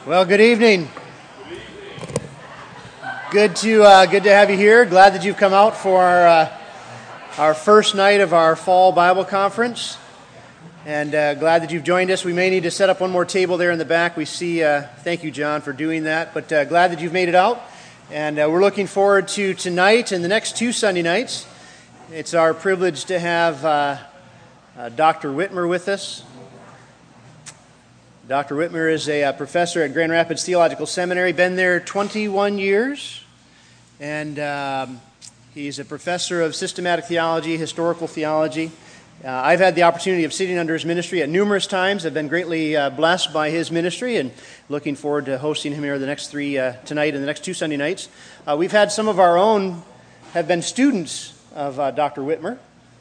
Well, good evening. Good to have you here. Glad that you've come out for our first night of our fall Bible conference, and glad that you've joined us. We may need to set up one more table there in the back. We see. Thank you, John, for doing that. But glad that you've made it out, and we're looking forward to tonight and the next two Sunday nights. It's our privilege to have Dr. Whitmer with us. Dr. Whitmer is a professor at Grand Rapids Theological Seminary, been there 21 years, and he's a professor of systematic theology, historical theology. I've had the opportunity of sitting under his ministry at numerous times. I've been greatly blessed by his ministry and looking forward to hosting him here the next tonight and the next two Sunday nights. We've had some of our own have been students of Dr. Whitmer.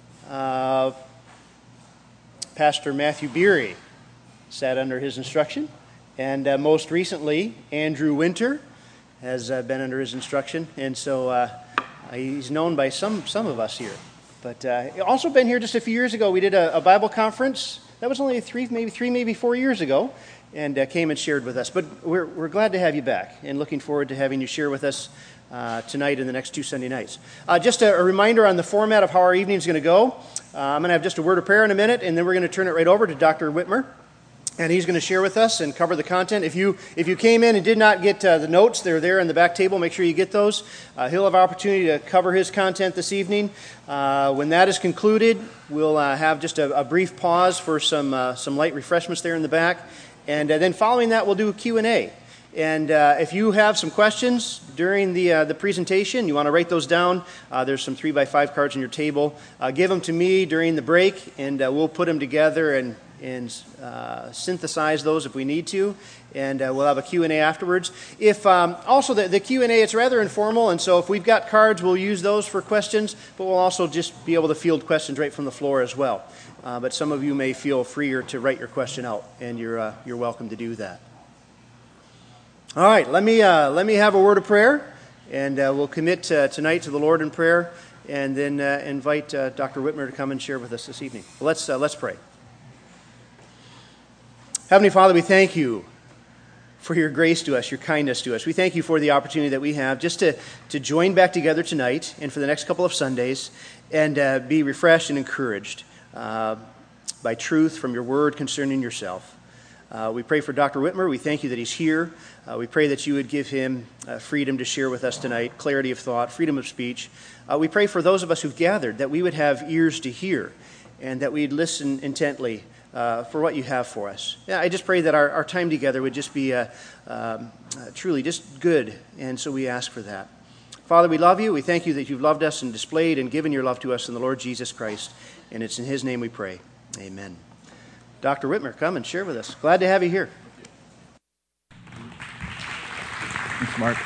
Pastor Matthew Beery sat under his instruction, and most recently, Andrew Winter has been under his instruction, and so he's known by some of us here. But also been here just a few years ago. We did a Bible conference. That was only three, maybe 4 years ago, and came and shared with us. But we're glad to have you back, and looking forward to having you share with us tonight and the next two Sunday nights. Just a reminder on the format of how our evening is going to go. I'm going to have just a word of prayer in a minute, and then we're going to turn it right over to Dr. Whitmer. And he's going to share with us and cover the content. If you came in and did not get the notes, they're there in the back table. Make sure you get those. He'll have opportunity to cover his content this evening. When that is concluded, we'll have just a brief pause for some light refreshments there in the back. And then following that, we'll do a Q&A. And if you have some questions during the presentation, you want to write those down, there's some 3x5 cards on your table. Give them to me during the break, and we'll put them together and synthesize those if we need to, and we'll have a Q&A afterwards. If also the Q&A, it's rather informal, and so if we've got cards, we'll use those for questions, but we'll also just be able to field questions right from the floor as well. But some of you may feel freer to write your question out, and you're welcome to do that. All right, let me have a word of prayer, and we'll commit tonight to the Lord in prayer, and then invite Dr. Whitmer to come and share with us this evening. Let's pray. Heavenly Father, we thank you for your grace to us, your kindness to us. We thank you for the opportunity that we have just to join back together tonight and for the next couple of Sundays and be refreshed and encouraged by truth from your word concerning yourself. We pray for Dr. Whitmer. We thank you that he's here. We pray that you would give him freedom to share with us tonight, clarity of thought, freedom of speech. We pray for those of us who've gathered that we would have ears to hear and that we'd listen intently for what you have for us. Yeah, I just pray that our time together would just be truly just good, and so we ask for that. Father, we love you. We thank you that you've loved us and displayed and given your love to us in the Lord Jesus Christ, and it's in his name we pray. Amen. Dr. Whitmer, come and share with us. Glad to have you here. Thanks, Mark.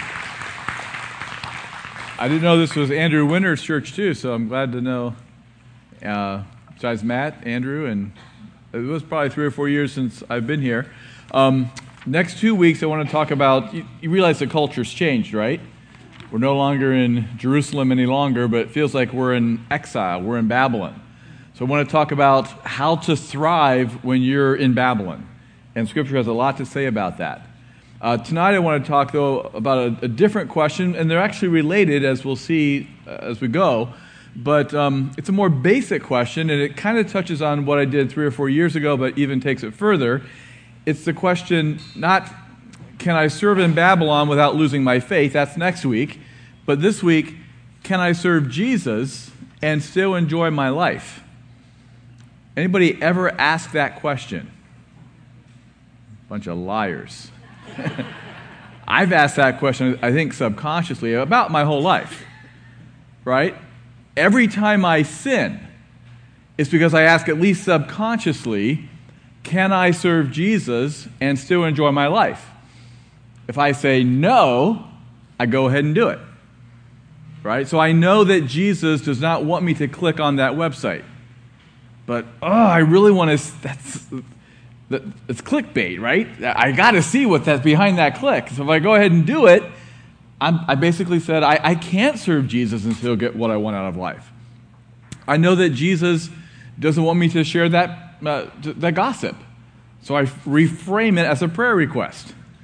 I didn't know this was Andrew Winter's church, too, so I'm glad to know. Besides Matt, Andrew, and it was probably 3 or 4 years since I've been here. Next 2 weeks, I want to talk about, you realize the culture's changed, right? We're no longer in Jerusalem any longer, but it feels like we're in exile. We're in Babylon. So I want to talk about how to thrive when you're in Babylon. And Scripture has a lot to say about that. Tonight, I want to talk, though, about a different question, and they're actually related, as we'll see as we go. But it's a more basic question, and it kind of touches on what I did 3 or 4 years ago, but even takes it further. It's the question, not can I serve in Babylon without losing my faith? That's next week. But this week, can I serve Jesus and still enjoy my life? Anybody ever ask that question? Bunch of liars. I've asked that question, I think subconsciously, about my whole life, right? Every time I sin, it's because I ask at least subconsciously, can I serve Jesus and still enjoy my life? If I say no, I go ahead and do it, right? So I know that Jesus does not want me to click on that website. But, I really want to, it's clickbait, right? I got to see what that's behind that click. So if I go ahead and do it, I basically said I can't serve Jesus and still get what I want out of life. I know that Jesus doesn't want me to share that gossip. So I reframe it as a prayer request.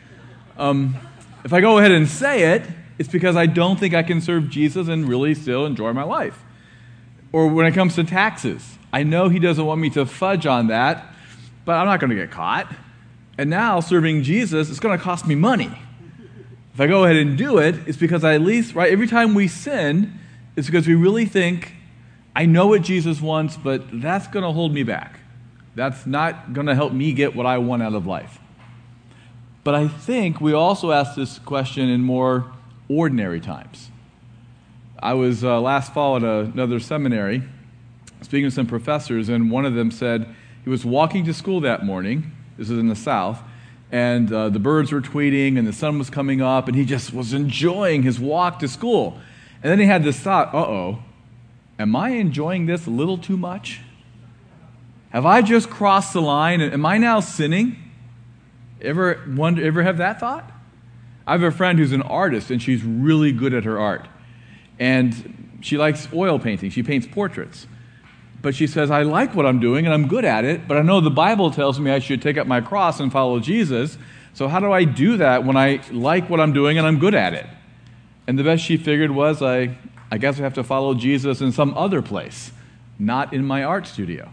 If I go ahead and say it, it's because I don't think I can serve Jesus and really still enjoy my life. Or when it comes to taxes, I know he doesn't want me to fudge on that, but I'm not going to get caught. And now serving Jesus is going to cost me money. If I go ahead and do it, it's because I at least, right, every time we sin, it's because we really think, I know what Jesus wants, but that's going to hold me back. That's not going to help me get what I want out of life. But I think we also ask this question in more ordinary times. I was last fall at another seminary speaking to some professors, and one of them said he was walking to school that morning. This is in the South, and the birds were tweeting, and the sun was coming up, and he just was enjoying his walk to school. And then he had this thought, am I enjoying this a little too much? Have I just crossed the line? Am I now sinning? Ever have that thought? I have a friend who's an artist, and she's really good at her art. And she likes oil painting. She paints portraits. But she says, I like what I'm doing, and I'm good at it, but I know the Bible tells me I should take up my cross and follow Jesus. So how do I do that when I like what I'm doing and I'm good at it? And the best she figured was, I guess I have to follow Jesus in some other place, not in my art studio.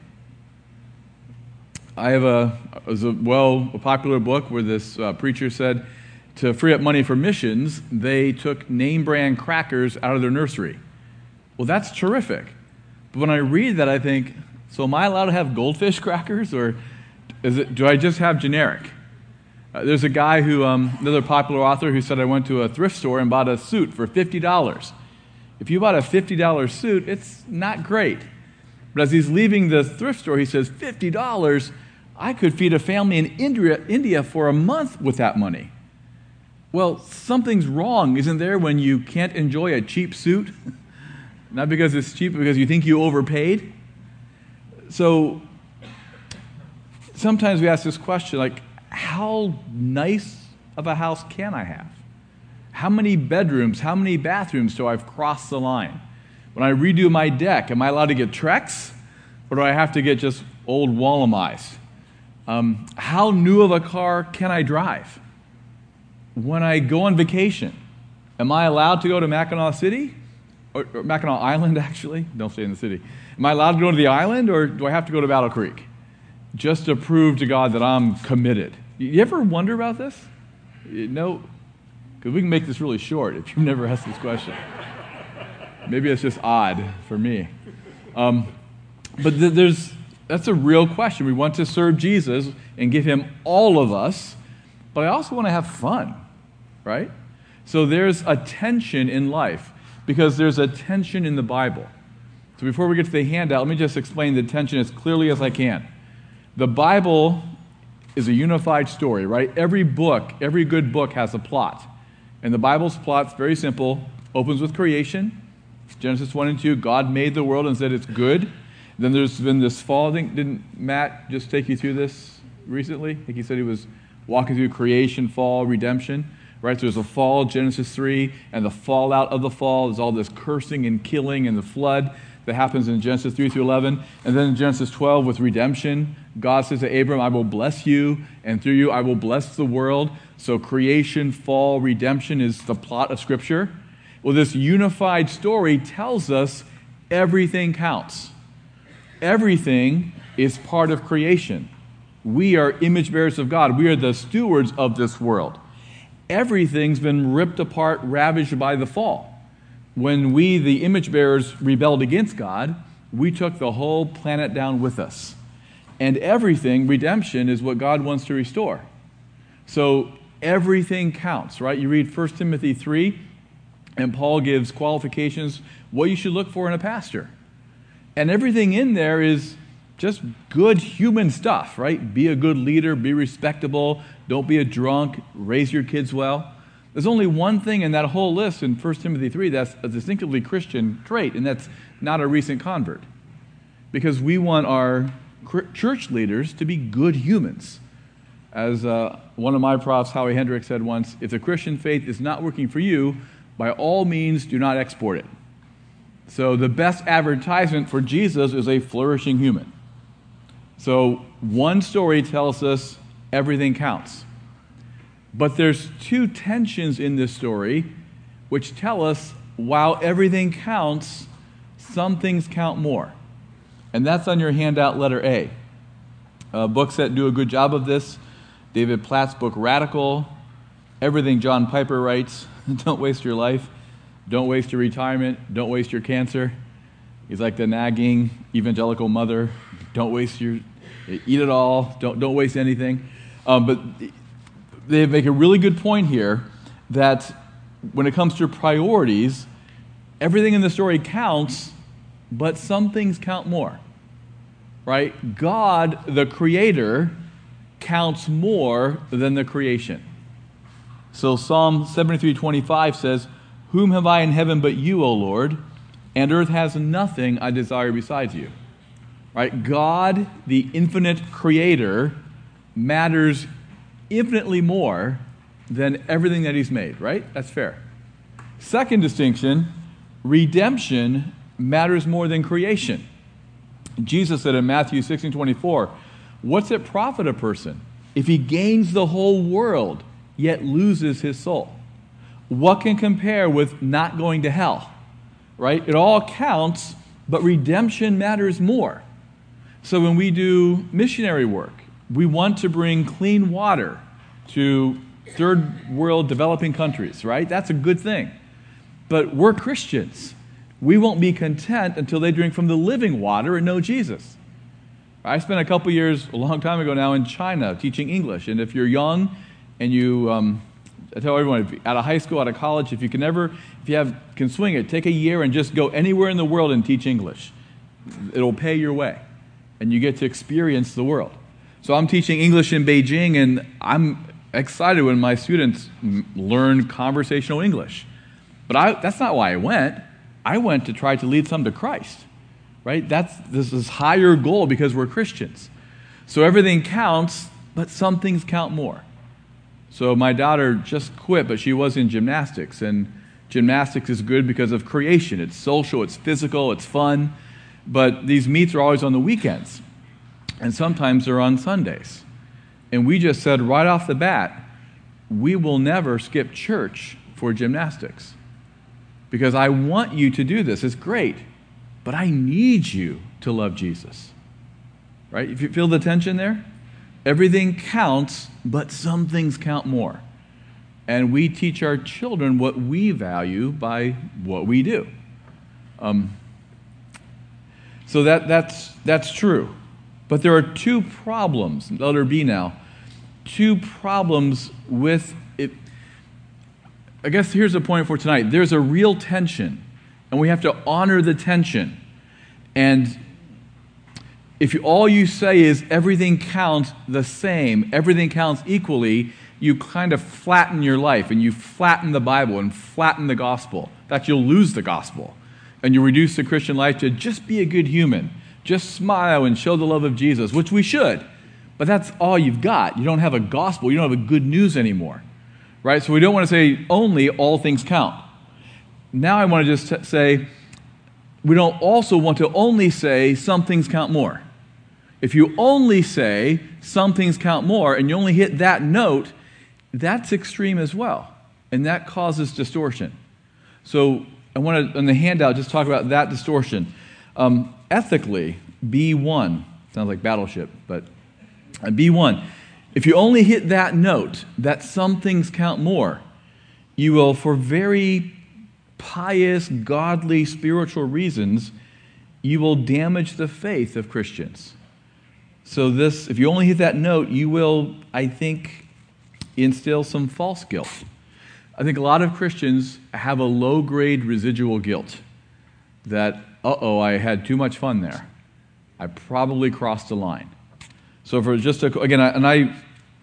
I have a popular book where this preacher said to free up money for missions, they took name brand crackers out of their nursery. Well, that's terrific. But when I read that, I think, so am I allowed to have goldfish crackers, or do I just have generic? There's a guy another popular author, who said, I went to a thrift store and bought a suit for $50. If you bought a $50 suit, it's not great. But as he's leaving the thrift store, he says, $50, I could feed a family in India for a month with that money. Well, something's wrong, isn't there, when you can't enjoy a cheap suit? Not because it's cheap, but because you think you overpaid? So sometimes we ask this question, like, how nice of a house can I have? How many bedrooms, how many bathrooms do I've crossed the line? When I redo my deck, am I allowed to get Trex, or do I have to get just old Wallamais? How new of a car can I drive? When I go on vacation, am I allowed to go to Mackinac City? Or Mackinac Island, actually. Don't stay in the city. Am I allowed to go to the island, or do I have to go to Battle Creek? Just to prove to God that I'm committed. You ever wonder about this? No? Because we can make this really short if you've never asked this question. Maybe it's just odd for me. But that's a real question. We want to serve Jesus and give him all of us, but I also want to have fun, right? So there's a tension in life, because there's a tension in the Bible. So before we get to the handout, let me just explain the tension as clearly as I can. The Bible is a unified story, right? Every good book has a plot. And the Bible's plot's very simple. Opens with creation. Genesis 1 and 2, God made the world and said it's good. Then there's been this fall. Didn't Matt just take you through this recently? I think he said he was walking through creation, fall, redemption. Right, so there's a fall, Genesis 3, and the fallout of the fall. There's all this cursing and killing and the flood that happens in Genesis 3 through 11. And then in Genesis 12 with redemption, God says to Abram, I will bless you, and through you I will bless the world. So creation, fall, redemption is the plot of Scripture. Well, this unified story tells us everything counts. Everything is part of creation. We are image bearers of God. We are the stewards of this world. Everything's been ripped apart, ravaged by the fall. When we, the image bearers, rebelled against God, we took the whole planet down with us. And everything, redemption, is what God wants to restore. So everything counts, right? You read 1 Timothy 3, and Paul gives qualifications, what you should look for in a pastor. And everything in there is just good human stuff, right? Be a good leader, be respectable, don't be a drunk, raise your kids well. There's only one thing in that whole list in 1 Timothy 3 that's a distinctively Christian trait, and that's not a recent convert. Because we want our church leaders to be good humans. As one of my profs, Howie Hendricks, said once, if the Christian faith is not working for you, by all means do not export it. So the best advertisement for Jesus is a flourishing human. So one story tells us everything counts. But there's two tensions in this story which tell us while everything counts, some things count more. And that's on your handout, letter A. Books that do a good job of this, David Platt's book, Radical, everything John Piper writes, Don't Waste Your Life, Don't Waste Your Retirement, Don't Waste Your Cancer. He's like the nagging evangelical mother, don't waste your, eat it all, don't waste anything. But they make a really good point here that when it comes to priorities, everything in the story counts, but some things count more, right? God, the creator, counts more than the creation. So Psalm 73:25 says, "Whom have I in heaven but you, O Lord? And earth has nothing I desire besides you." Right? God, the infinite creator, matters infinitely more than everything that he's made, right? That's fair. Second distinction, redemption matters more than creation. Jesus said in Matthew 16:24, "What's it profit a person if he gains the whole world, yet loses his soul? What can compare with not going to hell?" Right? It all counts, but redemption matters more. So when we do missionary work, we want to bring clean water to third world developing countries, right? That's a good thing. But we're Christians. We won't be content until they drink from the living water and know Jesus. I spent a couple years, a long time ago now, in China teaching English. And if you're young and you, I tell everyone, if out of high school, out of college, if you can swing it, take a year and just go anywhere in the world and teach English. It'll pay your way. And you get to experience the world. So I'm teaching English in Beijing, and I'm excited when my students learn conversational English. But that's not why I went. I went to try to lead some to Christ, right? This is higher goal because we're Christians. So everything counts, but some things count more. So my daughter just quit, but she was in gymnastics, and gymnastics is good because of creation. It's social, it's physical, it's fun, but these meets are always on the weekends, and sometimes they're on Sundays. And we just said right off the bat, we will never skip church for gymnastics. Because I want you to do this. It's great. But I need you to love Jesus. Right? If you feel the tension there? Everything counts, but some things count more. And we teach our children what we value by what we do. So that's true. But there are two problems, letter B now, two problems with it. I guess here's the point for tonight. There's a real tension, and we have to honor the tension. And if all you say is everything counts the same, everything counts equally, you kind of flatten your life, and you flatten the Bible and flatten the gospel. That you'll lose the gospel. And you reduce the Christian life to just be a good human. Just smile and show the love of Jesus, which we should. But that's all you've got. You don't have a gospel. You don't have a good news anymore. Right? So we don't want to say only all things count. Now I want to just say we don't also want to only say some things count more. If you only say some things count more and you only hit that note, that's extreme as well. And that causes distortion. So I want to, on the handout, just talk about that distortion. Ethically, B1, sounds like battleship, but B1, if you only hit that note, that some things count more, you will, for very pious, godly, spiritual reasons, you will damage the faith of Christians. So if you only hit that note, you will, I think, instill some false guilt. I think a lot of Christians have a low-grade residual guilt that, I had too much fun there. I probably crossed the line. So for just I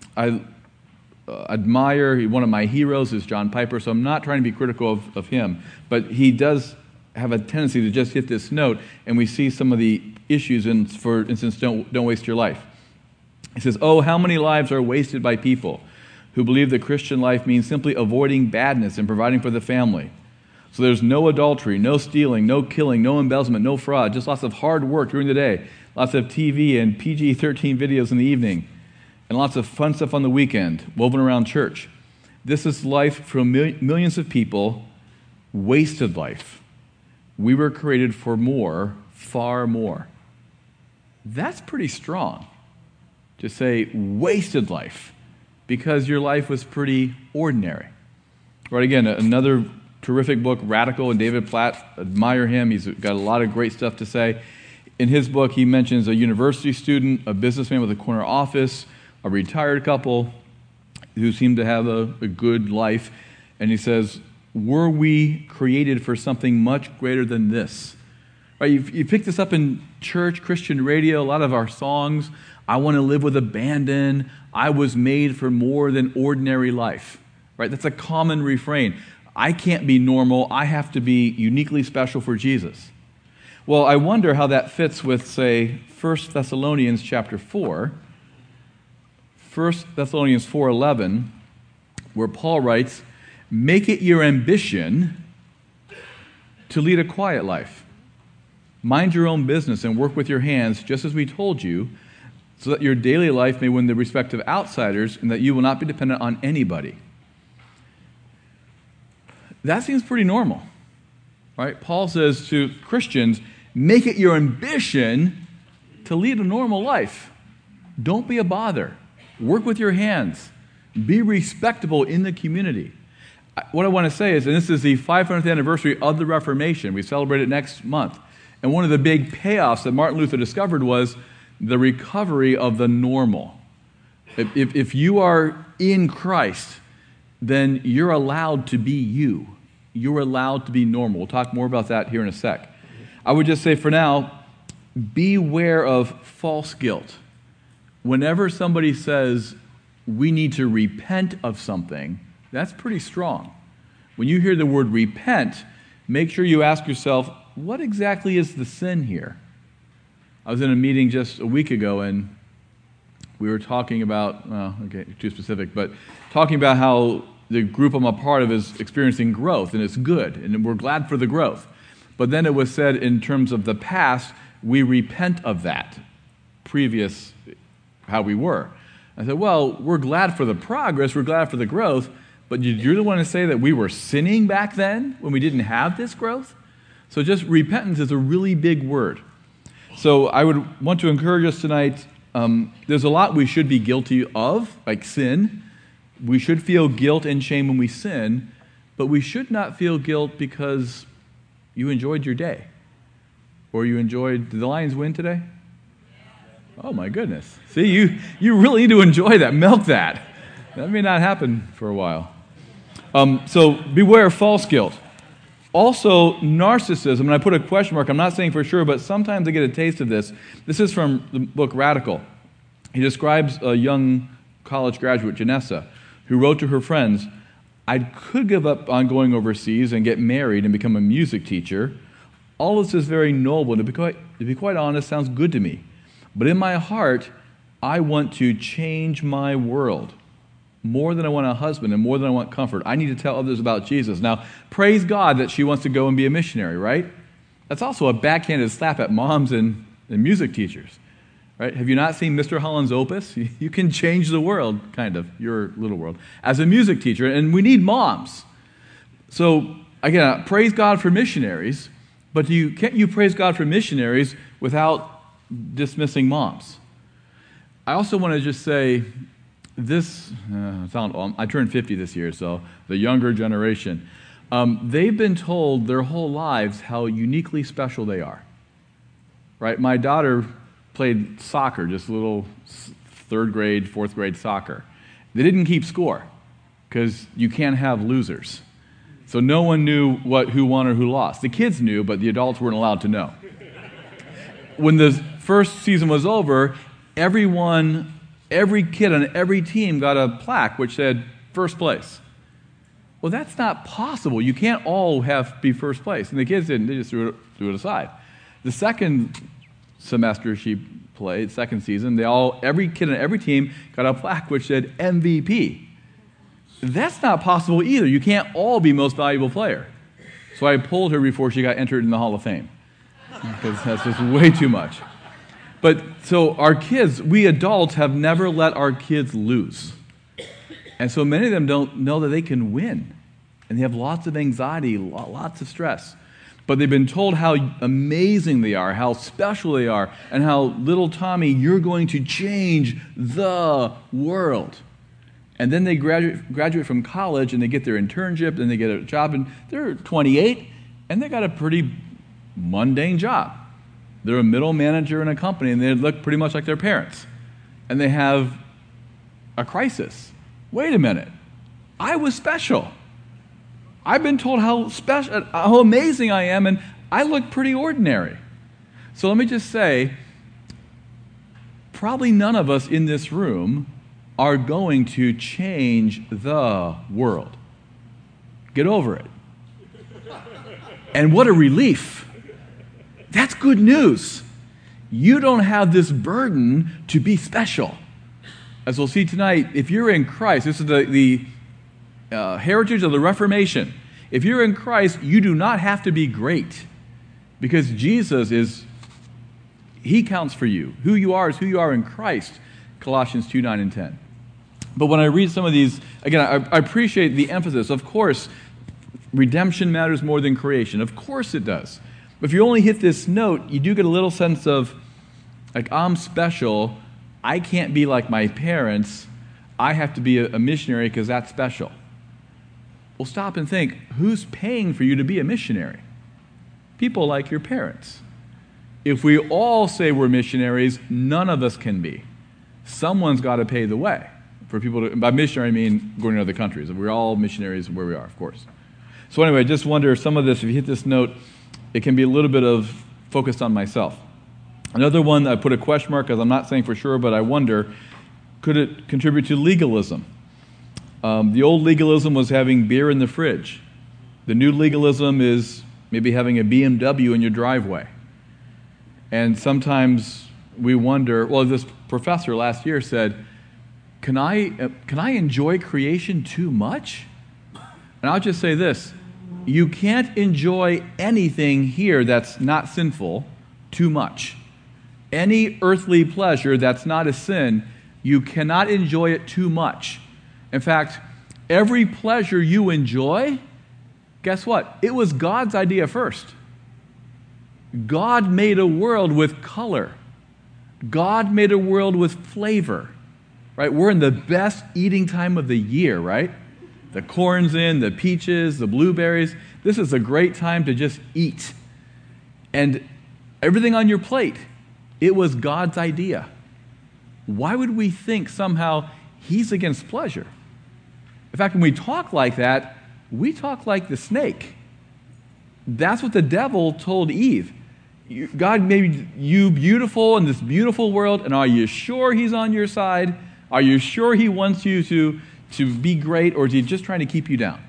admire, one of my heroes is John Piper, so I'm not trying to be critical of him, but he does have a tendency to just hit this note, and we see some of the issues, for instance, don't waste your life. He says, how many lives are wasted by people who believe the Christian life means simply avoiding badness and providing for the family. So there's no adultery, no stealing, no killing, no embezzlement, no fraud, just lots of hard work during the day, lots of TV and PG-13 videos in the evening, and lots of fun stuff on the weekend, woven around church. This is life from millions of people, wasted life. We were created for more, far more. That's pretty strong to say wasted life because your life was pretty ordinary. Right, again, another terrific book, Radical, and David Platt, admire him. He's got a lot of great stuff to say. In his book, he mentions a university student, a businessman with a corner office, a retired couple who seem to have a good life. And he says, were we created for something much greater than this? Right, you pick this up in church, Christian radio, a lot of our songs. I want to live with abandon. I was made for more than ordinary life. Right, that's a common refrain. I can't be normal. I have to be uniquely special for Jesus. Well, I wonder how that fits with, say, 1 Thessalonians chapter 4. 1 Thessalonians 4:11, where Paul writes, make it your ambition to lead a quiet life. Mind your own business and work with your hands, just as we told you, so that your daily life may win the respect of outsiders and that you will not be dependent on anybody. That seems pretty normal, right? Paul says to Christians, make it your ambition to lead a normal life. Don't be a bother. Work with your hands. Be respectable in the community. What I want to say is, and this is the 500th anniversary of the Reformation. We celebrate it next month. And one of the big payoffs that Martin Luther discovered was the recovery of the normal. If you are in Christ, then you're allowed to be you. You're allowed to be normal. We'll talk more about that here in a sec. I would just say for now, beware of false guilt. Whenever somebody says we need to repent of something, that's pretty strong. When you hear the word repent, make sure you ask yourself, what exactly is the sin here? I was in a meeting just a week ago, and we were talking about, okay, too specific, but talking about how the group I'm a part of is experiencing growth, and it's good, and we're glad for the growth. But then it was said in terms of the past, we repent of that, previous how we were. I said, well, we're glad for the progress, we're glad for the growth, but you really want to say that we were sinning back then when we didn't have this growth? So just repentance is a really big word. So I would want to encourage us tonight, there's a lot we should be guilty of, like sin. We should feel guilt and shame when we sin, but we should not feel guilt because you enjoyed your day. Or you enjoyed, did the Lions win today? Oh my goodness. See, you really need to enjoy that, milk that. That may not happen for a while. So beware of false guilt. Also, narcissism, and I put a question mark, I'm not saying for sure, but sometimes I get a taste of this. This is from the book Radical. He describes a young college graduate, Janessa, who wrote to her friends, I could give up on going overseas and get married and become a music teacher. All this is very noble, and to be quite honest, sounds good to me. But in my heart, I want to change my world. More than I want a husband and more than I want comfort. I need to tell others about Jesus. Now, praise God that she wants to go and be a missionary, right? That's also a backhanded slap at moms and music teachers, right? Have you not seen Mr. Holland's Opus? You can change the world, kind of, your little world, as a music teacher, and we need moms. So, again, praise God for missionaries, but can't you praise God for missionaries without dismissing moms? I also want to just say, I turned 50 this year, so the younger generation, they've been told their whole lives how uniquely special they are. Right? My daughter played soccer, just little third grade, fourth grade soccer. They didn't keep score because you can't have losers. So no one knew who won or who lost. The kids knew, but the adults weren't allowed to know. When the first season was over, every kid on every team got a plaque which said first place. Well, that's not possible. You can't all be first place. And the kids didn't. They just threw it aside. The second semester she played, second season, every kid on every team got a plaque which said MVP. That's not possible either. You can't all be most valuable player. So I pulled her before she got entered in the Hall of Fame because that's just way too much. But so our kids, we adults have never let our kids lose. And so many of them don't know that they can win. And they have lots of anxiety, lots of stress. But they've been told how amazing they are, how special they are, and how, little Tommy, you're going to change the world. And then they graduate from college, and they get their internship, and they get a job, and they're 28, and they got a pretty mundane job. They're a middle manager in a company, and they look pretty much like their parents. And they have a crisis. Wait a minute. I was special. I've been told how special, how amazing I am, and I look pretty ordinary. So let me just say, probably none of us in this room are going to change the world. Get over it. And what a relief. That's good news. You don't have this burden to be special. As we'll see tonight, if you're in Christ, this is the heritage of the Reformation. If you're in Christ, you do not have to be great, because Jesus He counts for you. Who you are is who you are in Christ, Colossians 2, 9, and 10. But when I read some of these, again, I appreciate the emphasis. Of course, redemption matters more than creation. Of course it does. But if you only hit this note, you do get a little sense of, like, I'm special. I can't be like my parents. I have to be a missionary because that's special. Well, stop and think, who's paying for you to be a missionary? People like your parents. If we all say we're missionaries, none of us can be. Someone's got to pay the way for people to, by missionary I mean going to other countries. We're all missionaries where we are, of course. So anyway, I just wonder, some of this, if you hit this note, it can be a little bit of focused on myself. Another one, I put a question mark because I'm not saying for sure, but I wonder, could it contribute to legalism? The old legalism was having beer in the fridge. The new legalism is maybe having a BMW in your driveway. And sometimes we wonder, well, this professor last year said, can I enjoy creation too much? And I'll just say this, you can't enjoy anything here that's not sinful too much. Any earthly pleasure that's not a sin, you cannot enjoy it too much. In fact, every pleasure you enjoy, guess what? It was God's idea first. God made a world with color. God made a world with flavor. Right? We're in the best eating time of the year, right? The corn's in, the peaches, the blueberries. This is a great time to just eat. And everything on your plate, it was God's idea. Why would we think somehow He's against pleasure? In fact, when we talk like that, we talk like the snake. That's what the devil told Eve. God made you beautiful in this beautiful world, and are you sure He's on your side? Are you sure He wants you to be great, or is He just trying to keep you down?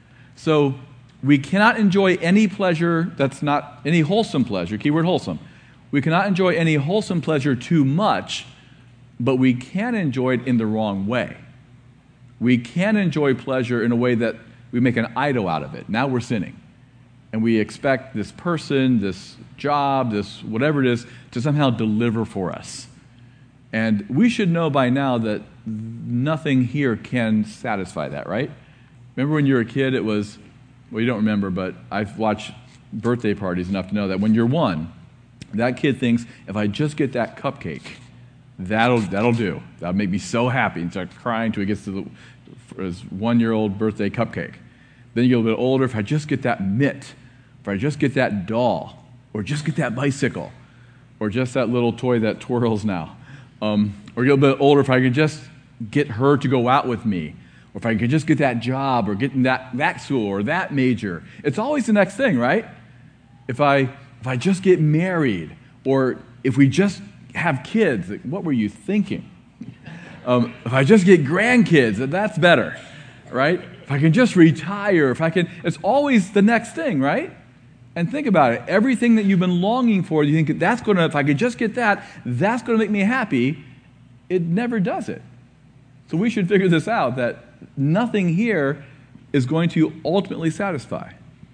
So we cannot enjoy any pleasure that's not any wholesome pleasure, keyword wholesome. We cannot enjoy any wholesome pleasure too much, but we can enjoy it in the wrong way. We can enjoy pleasure in a way that we make an idol out of it. Now we're sinning. And we expect this person, this job, this whatever it is, to somehow deliver for us. And we should know by now that nothing here can satisfy that, right? Remember when you were a kid, it was, well, you don't remember, but I've watched birthday parties enough to know that when you're one, that kid thinks, if I just get that cupcake, that'll do. That'll make me so happy, and start crying till he gets to his 1-year-old birthday cupcake. Then you get a little bit older, if I just get that mitt, if I just get that doll, or just get that bicycle, or just that little toy that twirls now, or get a bit older, if I could just get her to go out with me, or if I could just get that job, or get in that school, or that major. It's always the next thing, right? If I just get married, or if we just have kids, like, what were you thinking? If I just get grandkids, that's better, right? If I can just retire, it's always the next thing, right? And think about it. Everything that you've been longing for, you think if I could just get that, that's going to make me happy. It never does it. So we should figure this out, that nothing here is going to ultimately satisfy.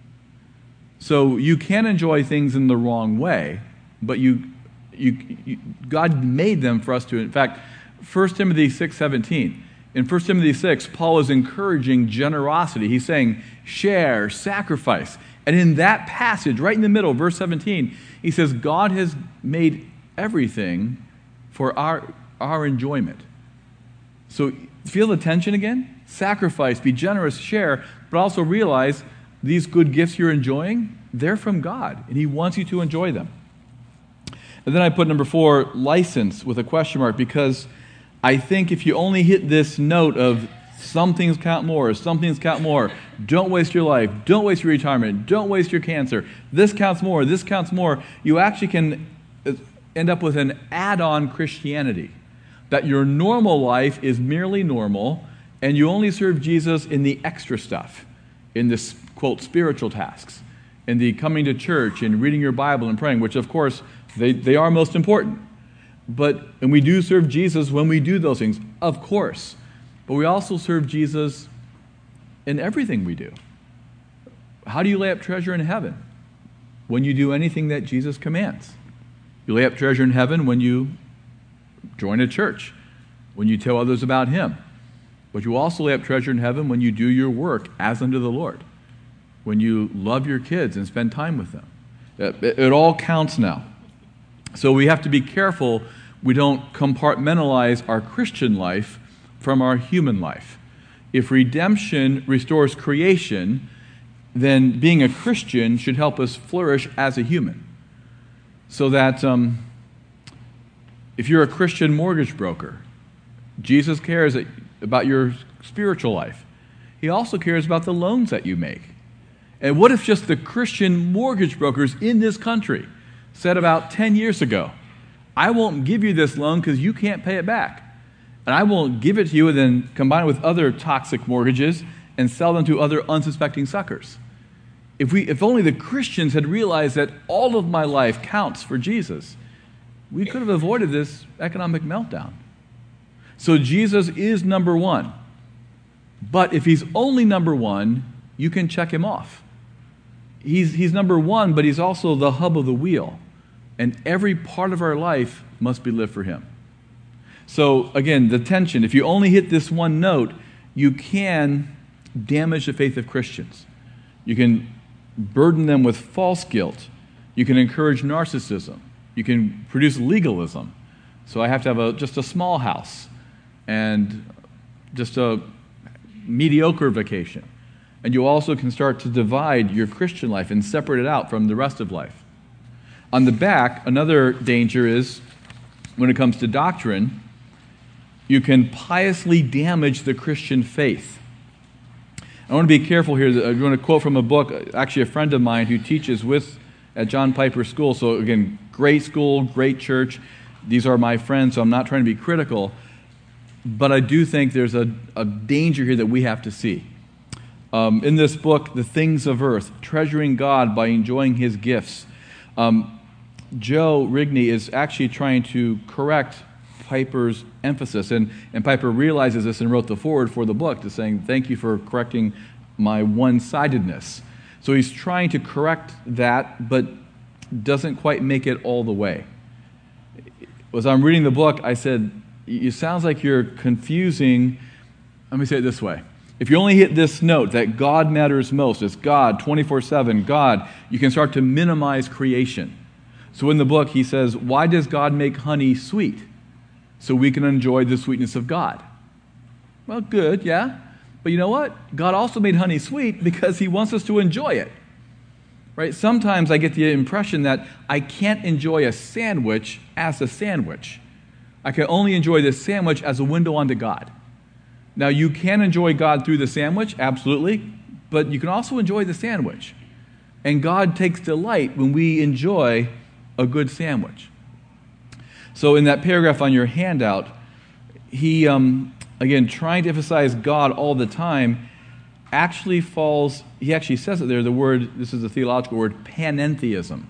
So you can enjoy things in the wrong way, but God made them for us to. In fact, 1 Timothy 6:17, In 1 Timothy 6, Paul is encouraging generosity. He's saying, share, sacrifice. And in that passage, right in the middle, verse 17, he says, God has made everything for our enjoyment. So feel the tension again? Sacrifice, be generous, share, but also realize these good gifts you're enjoying, they're from God, and he wants you to enjoy them. And then I put number 4, license, with a question mark, because I think if you only hit this note of some things count more, some things count more, don't waste your life, don't waste your retirement, don't waste your cancer, this counts more, you actually can end up with an add-on Christianity, that your normal life is merely normal, and you only serve Jesus in the extra stuff, in this, quote, spiritual tasks, in the coming to church and reading your Bible and praying, which of course they are most important. And we do serve Jesus when we do those things, of course. But we also serve Jesus in everything we do. How do you lay up treasure in heaven? When you do anything that Jesus commands. You lay up treasure in heaven when you join a church, when you tell others about him. But you also lay up treasure in heaven when you do your work as unto the Lord, when you love your kids and spend time with them. It all counts now. So we have to be careful we don't compartmentalize our Christian life from our human life. If redemption restores creation, then being a Christian should help us flourish as a human. So that if you're a Christian mortgage broker, Jesus cares about your spiritual life. He also cares about the loans that you make. And what if just the Christian mortgage brokers in this country said about 10 years ago, I won't give you this loan because you can't pay it back. And I won't give it to you and then combine it with other toxic mortgages and sell them to other unsuspecting suckers. If only the Christians had realized that all of my life counts for Jesus, we could have avoided this economic meltdown. So Jesus is number one. But if he's only number one, you can check him off. He's number one, but he's also the hub of the wheel. And every part of our life must be lived for him. So again, the tension, if you only hit this one note, you can damage the faith of Christians. You can burden them with false guilt. You can encourage narcissism. You can produce legalism. So I have to have just a small house and just a mediocre vacation. And you also can start to divide your Christian life and separate it out from the rest of life. On the back, another danger is, when it comes to doctrine, you can piously damage the Christian faith. I want to be careful here. I'm going to quote from a book, actually a friend of mine who teaches at John Piper School. So again, great school, great church. These are my friends, so I'm not trying to be critical. But I do think there's a danger here that we have to see. In this book, The Things of Earth, Treasuring God by Enjoying His Gifts, Joe Rigney is actually trying to correct Piper's emphasis, and Piper realizes this and wrote the foreword for the book, to saying, thank you for correcting my one-sidedness. So he's trying to correct that, but doesn't quite make it all the way. As I'm reading the book, I said, it sounds like you're confusing, let me say it this way. If you only hit this note that God matters most, it's God, 24/7, God, you can start to minimize creation. So in the book, he says, why does God make honey sweet? So we can enjoy the sweetness of God. Well, good, yeah. But you know what? God also made honey sweet because he wants us to enjoy it. Right? Sometimes I get the impression that I can't enjoy a sandwich as a sandwich. I can only enjoy the sandwich as a window onto God. Now, you can enjoy God through the sandwich, absolutely, but you can also enjoy the sandwich. And God takes delight when we enjoy a good sandwich. So in that paragraph on your handout, he, again, trying to emphasize God all the time, he actually says it there, the word, this is a theological word, panentheism.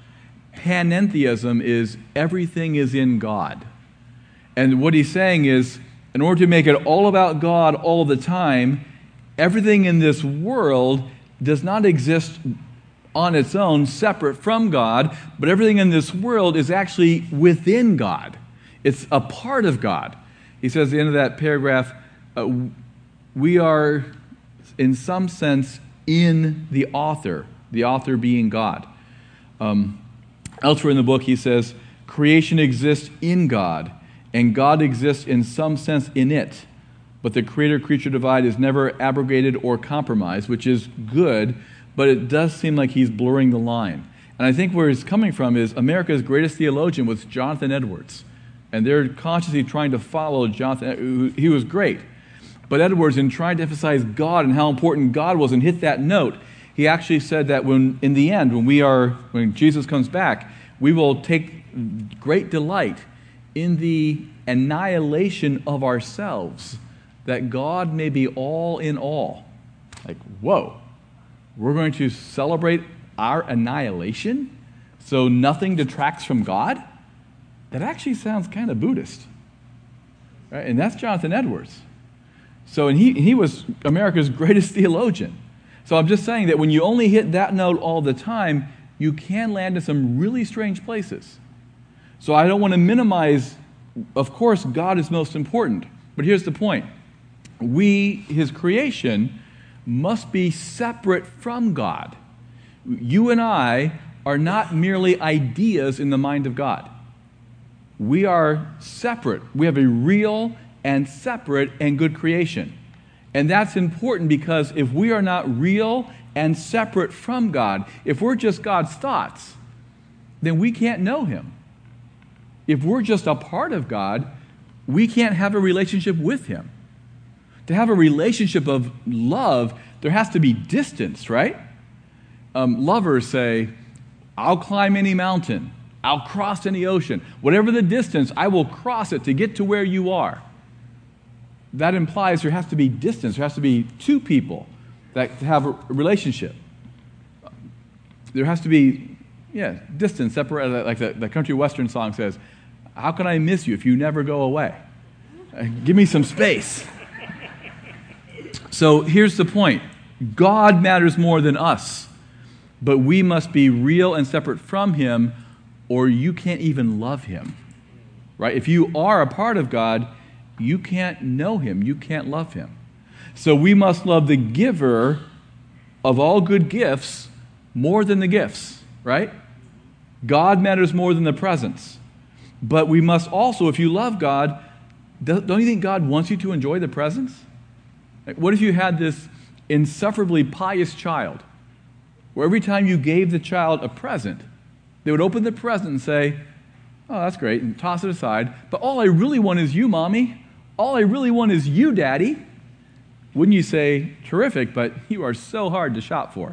Panentheism is everything is in God. And what he's saying is, in order to make it all about God all the time, everything in this world does not exist on its own, separate from God, but everything in this world is actually within God. It's a part of God. He says at the end of that paragraph, we are, in some sense, in the author being God. Elsewhere in the book, he says, creation exists in God, and God exists in some sense in it. But the creator-creature divide is never abrogated or compromised, which is good, but it does seem like he's blurring the line. And I think where he's coming from is America's greatest theologian was Jonathan Edwards. And they're consciously trying to follow Jonathan. He was great. But Edwards, in trying to emphasize God and how important God was and hit that note, he actually said that in the end, when Jesus comes back, we will take great delight in the annihilation of ourselves, that God may be all in all. Like, whoa, we're going to celebrate our annihilation so nothing detracts from God? That actually sounds kind of Buddhist. Right? And that's Jonathan Edwards. So, and he was America's greatest theologian. So I'm just saying that when you only hit that note all the time, you can land in some really strange places. So I don't want to minimize, of course, God is most important. But here's the point. We, his creation, must be separate from God. You and I are not merely ideas in the mind of God. We are separate. We have a real and separate and good creation. And that's important because if we are not real and separate from God, if we're just God's thoughts, then we can't know him. If we're just a part of God, we can't have a relationship with him. To have a relationship of love, there has to be distance, right? Lovers say, I'll climb any mountain. I'll cross any ocean. Whatever the distance, I will cross it to get to where you are. That implies there has to be distance. There has to be two people that have a relationship. There has to be, distance, separate, like the country western song says, how can I miss you if you never go away? Give me some space. So here's the point. God matters more than us, but we must be real and separate from him, or you can't even love him, right? If you are a part of God, you can't know him. You can't love him. So we must love the giver of all good gifts more than the gifts, right? God matters more than the presents. But we must also, if you love God, don't you think God wants you to enjoy the presents? Like, what if you had this insufferably pious child, where every time you gave the child a present, they would open the present and say, oh, that's great, and toss it aside, but all I really want is you, Mommy. All I really want is you, Daddy. Wouldn't you say, terrific, but you are so hard to shop for.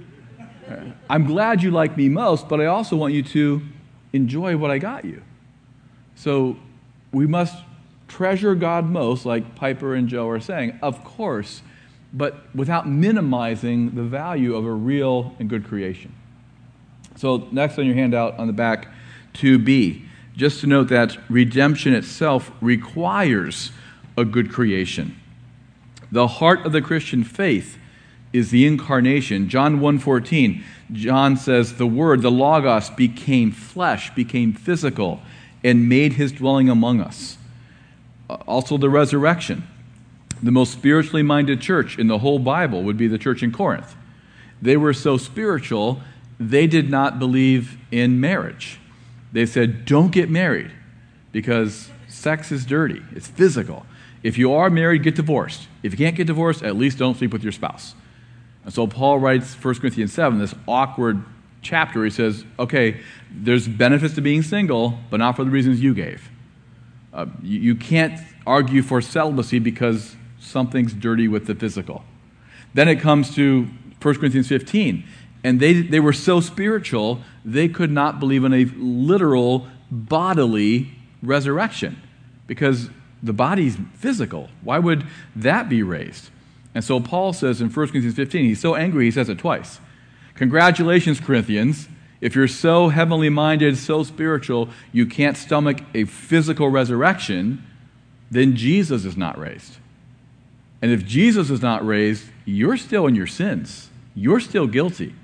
I'm glad you like me most, but I also want you to enjoy what I got you. So we must treasure God most, like Piper and Joe are saying, of course, but without minimizing the value of a real and good creation. So next on your handout on the back, 2b, just to note that redemption itself requires a good creation. The heart of the Christian faith is the incarnation. John 1:14, John says, the Word, the Logos, became flesh, became physical, and made his dwelling among us. Also the resurrection. The most spiritually minded church in the whole Bible would be the church in Corinth. They were so spiritual, they did not believe in marriage. They said, don't get married because sex is dirty. It's physical. If you are married, get divorced. If you can't get divorced, at least don't sleep with your spouse. And so Paul writes 1 Corinthians 7, this awkward chapter. He says, okay, there's benefits to being single, but not for the reasons you gave. You can't argue for celibacy because something's dirty with the physical. Then it comes to 1 Corinthians 15. And they were so spiritual, they could not believe in a literal bodily resurrection because the body's physical. Why would that be raised? And so Paul says in 1 Corinthians 15, he's so angry he says it twice. Congratulations, Corinthians. If you're so heavenly minded, so spiritual, you can't stomach a physical resurrection, then Jesus is not raised. And if Jesus is not raised, you're still in your sins. You're still guilty.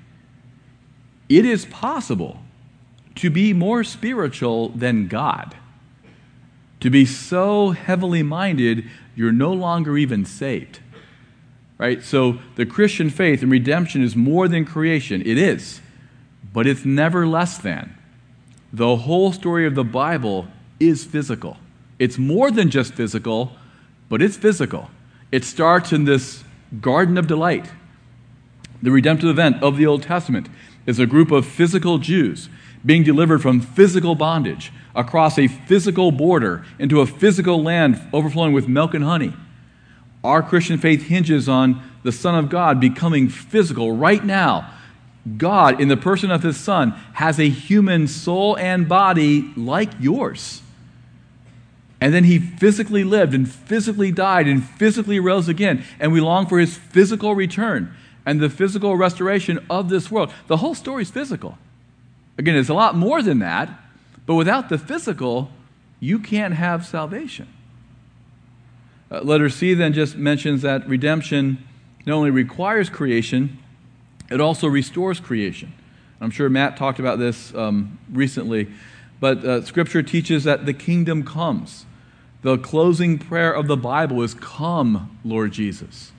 It is possible to be more spiritual than God. to be so heavenly minded, you're no longer even saved. Right? So the Christian faith and redemption is more than creation. It is. But it's never less than. The whole story of the Bible is physical. It's more than just physical, but it's physical. It starts in this garden of delight. The redemptive event of the Old Testament is a group of physical Jews being delivered from physical bondage across a physical border into a physical land overflowing with milk and honey. Our Christian faith hinges on the Son of God becoming physical right now. God, in the person of His Son, has a human soul and body like yours. And then He physically lived and physically died and physically rose again. And we long for His physical return and the physical restoration of this world. The whole story is physical. Again, it's a lot more than that, but without the physical, you can't have salvation. Letter C then just mentions that redemption not only requires creation, it also restores creation. I'm sure Matt talked about this recently, but Scripture teaches that the kingdom comes. The closing prayer of the Bible is, "Come, Lord Jesus."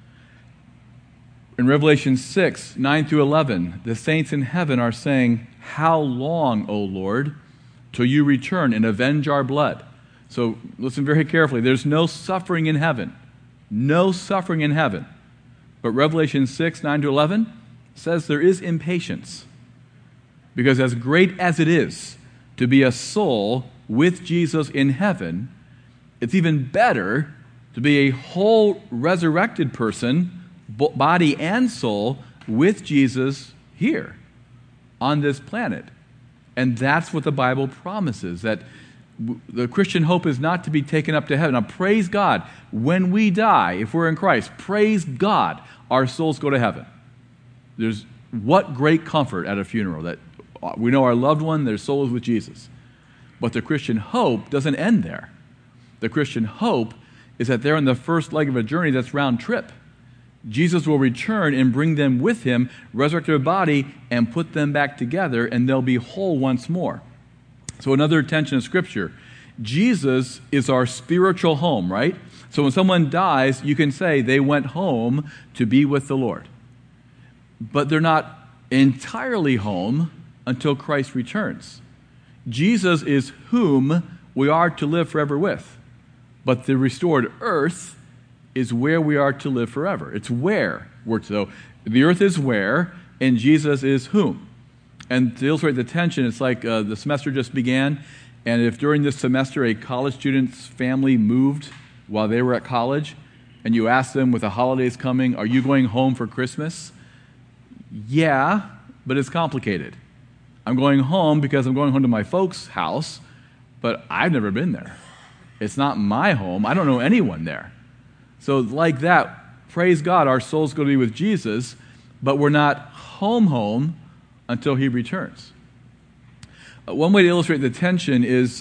In Revelation 6, 9 through 11, the saints in heaven are saying, "How long, O Lord, till you return and avenge our blood?" So listen very carefully. There's no suffering in heaven. No suffering in heaven. But Revelation 6, 9 to 11 says there is impatience. Because as great as it is to be a soul with Jesus in heaven, it's even better to be a whole resurrected person, body and soul, with Jesus here on this planet. And that's what the Bible promises, that the Christian hope is not to be taken up to heaven. Now, praise God, when we die, if we're in Christ, praise God, our souls go to heaven. There's what great comfort at a funeral that we know our loved one, their soul is with Jesus. But the Christian hope doesn't end there. The Christian hope is that they're on the first leg of a journey that's round trip. Jesus will return and bring them with Him, resurrect their body, and put them back together, and they'll be whole once more. So another attention of Scripture. Jesus is our spiritual home, right? So when someone dies, you can say they went home to be with the Lord. But they're not entirely home until Christ returns. Jesus is whom we are to live forever with. But the restored earth is where we are to live forever. It's where we're to. So the earth is where, and Jesus is whom. And to illustrate the tension, it's like the semester just began, and if during this semester a college student's family moved while they were at college, and you ask them with the holidays coming, "Are you going home for Christmas?" Yeah, but it's complicated. I'm going home because I'm going home to my folks' house, but I've never been there. It's not my home. I don't know anyone there. So like that, praise God, our souls go to be with Jesus, but we're not home until He returns. One way to illustrate the tension is,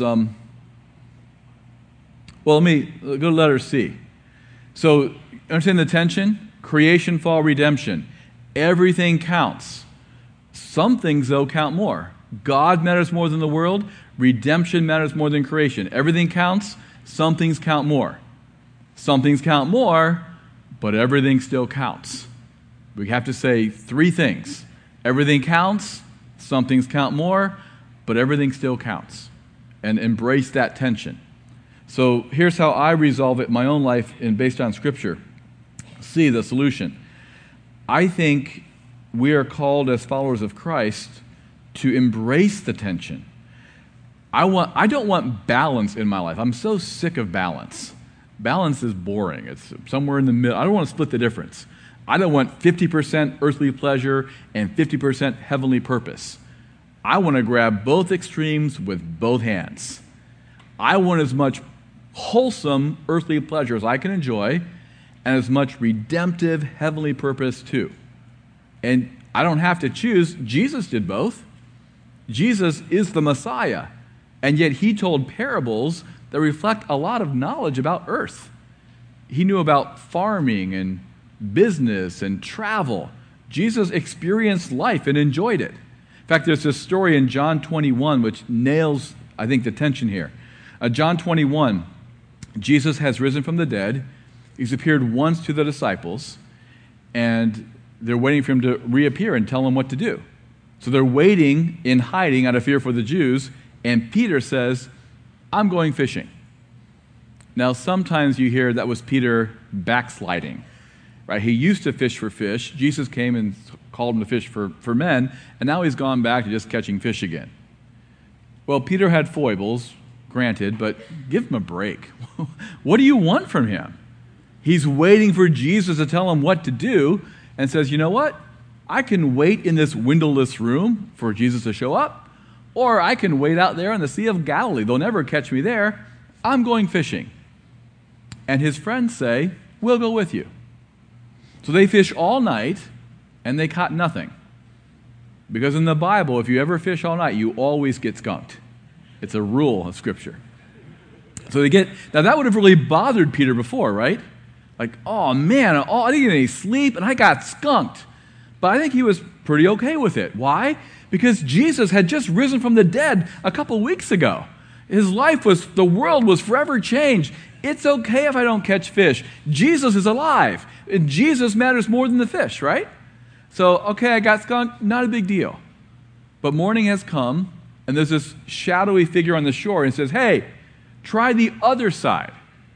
let me go to letter C. So understand the tension? Creation, fall, redemption. Everything counts. Some things, though, count more. God matters more than the world. Redemption matters more than creation. Everything counts. Some things count more. Some things count more, but everything still counts. We have to say three things. Everything counts, some things count more, but everything still counts. And embrace that tension. So here's how I resolve it in my own life and based on Scripture. See the solution. I think we are called as followers of Christ to embrace the tension. I don't want balance in my life. I'm so sick of balance. Balance is boring. It's somewhere in the middle. I don't want to split the difference. I don't want 50% earthly pleasure and 50% heavenly purpose. I want to grab both extremes with both hands. I want as much wholesome earthly pleasure as I can enjoy and as much redemptive heavenly purpose too. And I don't have to choose. Jesus did both. Jesus is the Messiah, and yet He told parables that reflect a lot of knowledge about earth. He knew about farming and business and travel. Jesus experienced life and enjoyed it. In fact, there's this story in John 21 which nails, I think, the tension here. John 21, Jesus has risen from the dead. He's appeared once to the disciples, and they're waiting for him to reappear and tell them what to do. So they're waiting in hiding out of fear for the Jews, and Peter says, I'm going fishing. Now, sometimes you hear that was Peter backsliding, right? He used to fish for fish. Jesus came and called him to fish for men, and now he's gone back to just catching fish again. Well, Peter had foibles, granted, but give him a break. What do you want from him? He's waiting for Jesus to tell him what to do, and says, you know what? I can wait in this windowless room for Jesus to show up, or I can wait out there on the Sea of Galilee. They'll never catch me there. I'm going fishing. And his friends say, we'll go with you. So they fish all night, and they caught nothing. Because in the Bible, if you ever fish all night, you always get skunked. It's a rule of Scripture. So now that would have really bothered Peter before, right? Like, oh man, I didn't get any sleep, and I got skunked. But I think he was pretty okay with it. Why? Because Jesus had just risen from the dead a couple weeks ago. The world was forever changed. It's okay if I don't catch fish. Jesus is alive. And Jesus matters more than the fish, right? So, okay, I got skunked, not a big deal. But morning has come, and there's this shadowy figure on the shore, and says, hey, try the other side.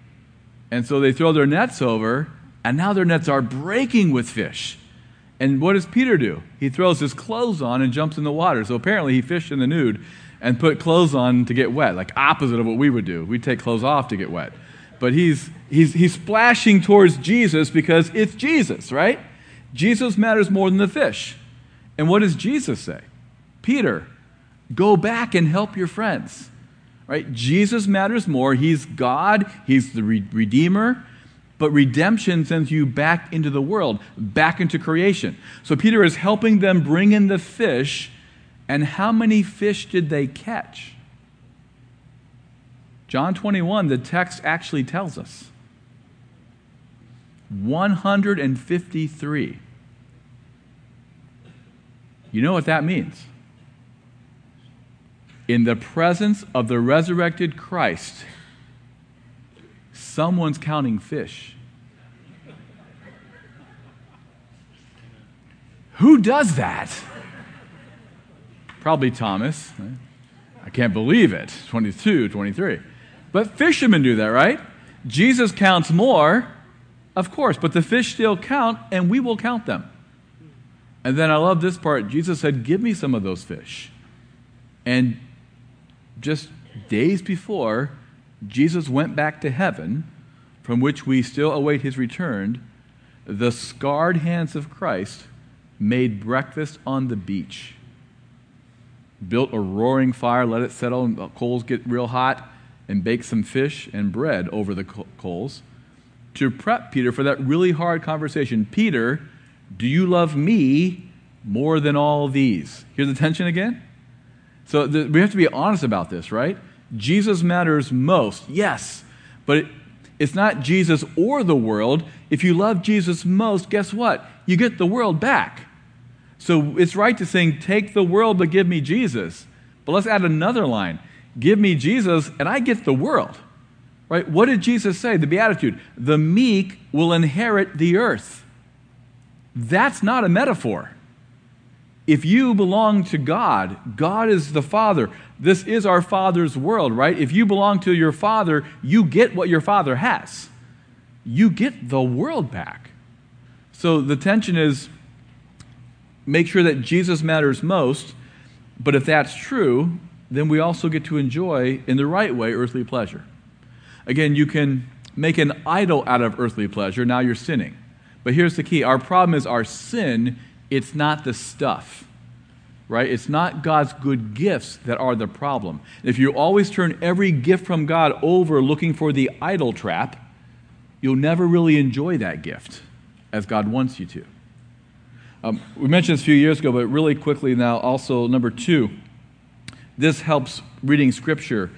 And so they throw their nets over, and now their nets are breaking with fish. And what does Peter do? He throws his clothes on and jumps in the water. So apparently he fished in the nude and put clothes on to get wet, like opposite of what we would do. We'd take clothes off to get wet. But he's splashing towards Jesus because it's Jesus, right? Jesus matters more than the fish. And what does Jesus say? Peter, go back and help your friends. Right? Jesus matters more. He's God. He's the Redeemer. But redemption sends you back into the world, back into creation. So Peter is helping them bring in the fish. And how many fish did they catch? John 21, the text actually tells us. 153. You know what that means? In the presence of the resurrected Christ, someone's counting fish. Who does that? Probably Thomas. I can't believe it. 22, 23. But fishermen do that, right? Jesus counts more, of course, but the fish still count, and we will count them. And then I love this part. Jesus said, give me some of those fish. And just days before, Jesus went back to heaven, from which we still await his return. The scarred hands of Christ made breakfast on the beach, built a roaring fire, let it settle, and the coals get real hot, and baked some fish and bread over the coals to prep Peter for that really hard conversation. Peter, do you love me more than all these? Hear the tension again? So we have to be honest about this, right? Jesus matters most, yes, but it's not Jesus or the world. If you love Jesus most, guess what? You get the world back. So it's right to sing, take the world, but give me Jesus. But let's add another line. Give me Jesus, and I get the world. Right? What did Jesus say? The Beatitude. The meek will inherit the earth. That's not a metaphor. If you belong to God, God is the Father. This is our Father's world, right? If you belong to your Father, you get what your Father has. You get the world back. So the tension is, make sure that Jesus matters most, but if that's true, then we also get to enjoy, in the right way, earthly pleasure. Again, you can make an idol out of earthly pleasure. Now you're sinning. But here's the key. Our problem is our sin. It's not the stuff, right? It's not God's good gifts that are the problem. If you always turn every gift from God over looking for the idol trap, you'll never really enjoy that gift as God wants you to. We mentioned this a few years ago, but really quickly now, also number 2, this helps reading Scripture.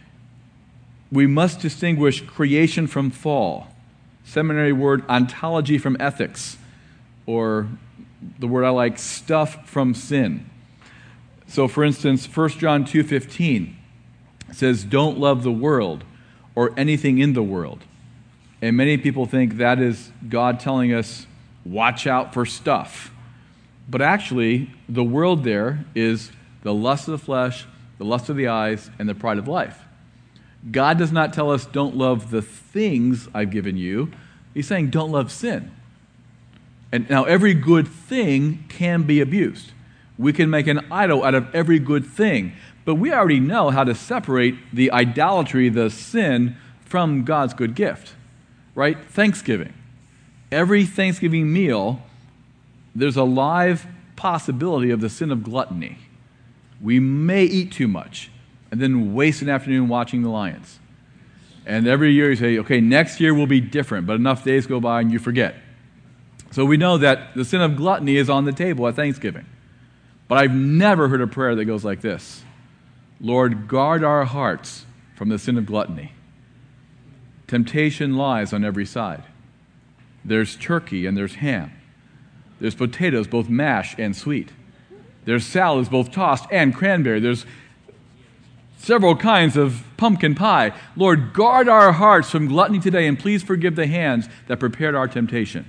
We must distinguish creation from fall. Seminary word, ontology from ethics, or the word I like, stuff from sin. So, for instance, 1 John 2:15, It says, don't love the world or anything in the world. And many people think that is God telling us, watch out for stuff. But actually, the world there is the lust of the flesh, the lust of the eyes, and the pride of life. God does not tell us don't love the things I've given you. He's saying don't love sin. And now every good thing can be abused. We can make an idol out of every good thing. But we already know how to separate the idolatry, the sin, from God's good gift. Right? Thanksgiving. Every Thanksgiving meal, there's a live possibility of the sin of gluttony. We may eat too much and then waste an afternoon watching the Lions. And every year you say, okay, next year will be different, but enough days go by and you forget. So we know that the sin of gluttony is on the table at Thanksgiving. But I've never heard a prayer that goes like this: Lord, guard our hearts from the sin of gluttony. Temptation lies on every side. There's turkey and there's ham. There's potatoes, both mashed and sweet. There's salads, both tossed and cranberry. There's several kinds of pumpkin pie. Lord, guard our hearts from gluttony today, and please forgive the hands that prepared our temptation.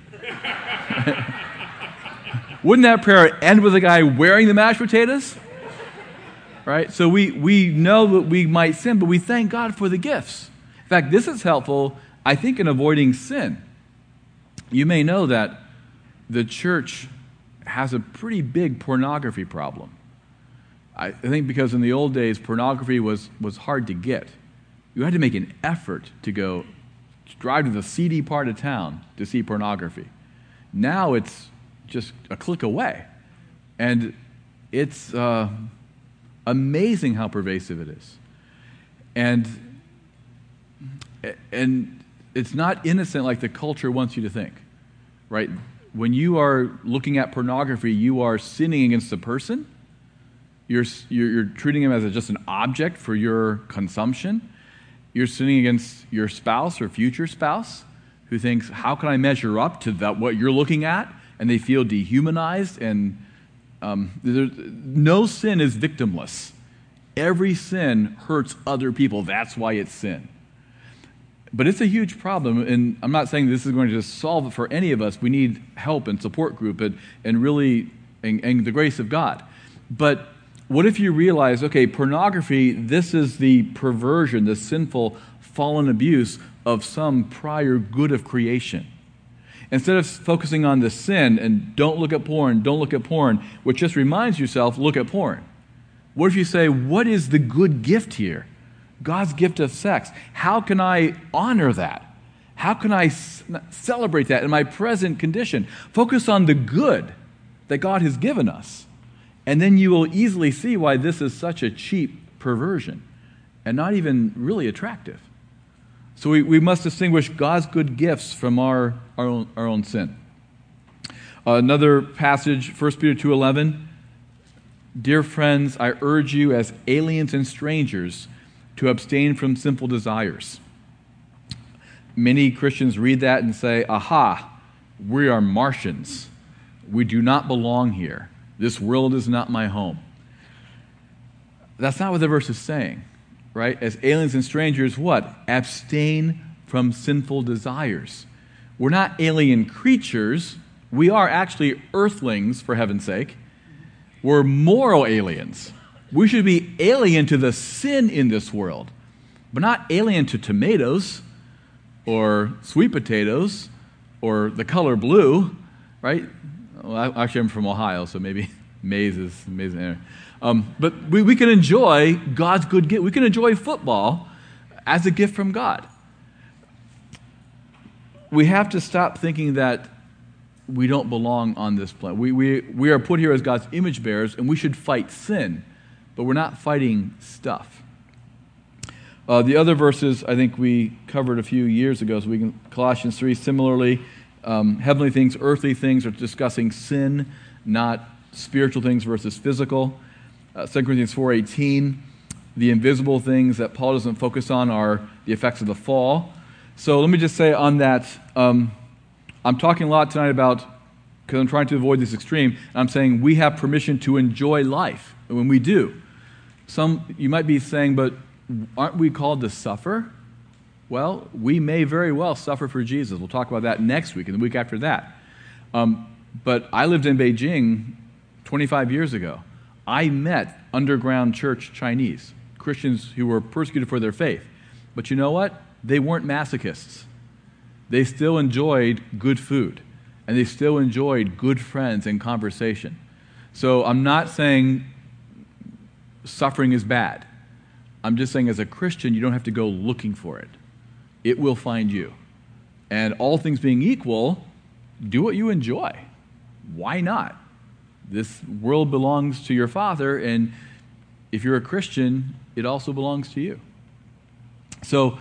Wouldn't that prayer end with a guy wearing the mashed potatoes? Right? So we know that we might sin, but we thank God for the gifts. In fact, this is helpful, I think, in avoiding sin. You may know that the church has a pretty big pornography problem. I think because in the old days, pornography was hard to get. You had to make an effort to drive to the seedy part of town to see pornography. Now it's just a click away. And it's amazing how pervasive it is. And it's not innocent like the culture wants you to think, right? When you are looking at pornography, you are sinning against the person. You're treating him as just an object for your consumption. You're sinning against your spouse or future spouse who thinks, how can I measure up to what you're looking at? And they feel dehumanized. And no sin is victimless. Every sin hurts other people. That's why it's sin. But it's a huge problem, and I'm not saying this is going to just solve it for any of us. We need help and support group and really and the grace of God. But what if you realize, okay, pornography, this is the perversion, the sinful, fallen abuse of some prior good of creation. Instead of focusing on the sin and don't look at porn, which just reminds yourself, look at porn. What if you say, what is the good gift here? God's gift of sex. How can I honor that? How can I celebrate that in my present condition? Focus on the good that God has given us. And then you will easily see why this is such a cheap perversion and not even really attractive. So we must distinguish God's good gifts from our own sin. Another passage, 1 Peter 2:11. Dear friends, I urge you as aliens and strangers to abstain from sinful desires. Many Christians read that and say, aha, we are Martians. We do not belong here. This world is not my home. That's not what the verse is saying, right? As aliens and strangers, what? Abstain from sinful desires. We're not alien creatures. We are actually earthlings, for heaven's sake. We're moral aliens. We should be alien to the sin in this world, but not alien to tomatoes or sweet potatoes or the color blue, right? Well, actually, I'm from Ohio, so maybe maize is amazing. But we can enjoy God's good gift. We can enjoy football as a gift from God. We have to stop thinking that we don't belong on this planet. We are put here as God's image bearers, and we should fight sin, but we're not fighting stuff. The other verses I think we covered a few years ago, so we can, Colossians 3, similarly, heavenly things, earthly things are discussing sin, not spiritual things versus physical. 2 Corinthians 4:18, the invisible things that Paul doesn't focus on are the effects of the fall. So let me just say on that, I'm talking a lot tonight about, because I'm trying to avoid this extreme, I'm saying we have permission to enjoy life, and when we do. You might be saying, but aren't we called to suffer? Well, we may very well suffer for Jesus. We'll talk about that next week and the week after that. But I lived in Beijing 25 years ago. I met underground church Chinese, Christians who were persecuted for their faith. But you know what? They weren't masochists. They still enjoyed good food, and they still enjoyed good friends and conversation. So I'm not saying suffering is bad. I'm just saying as a Christian, you don't have to go looking for it. It will find you. And all things being equal, do what you enjoy. Why not? This world belongs to your Father, and if you're a Christian, it also belongs to you. So,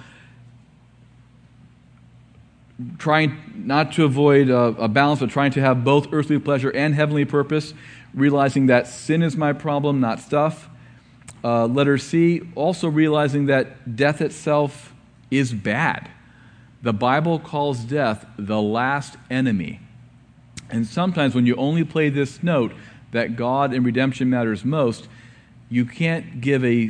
trying not to avoid a balance, but trying to have both earthly pleasure and heavenly purpose, realizing that sin is my problem, not stuff. Letter C, also realizing that death itself is bad. The Bible calls death the last enemy. And sometimes when you only play this note that God and redemption matters most, you can't give a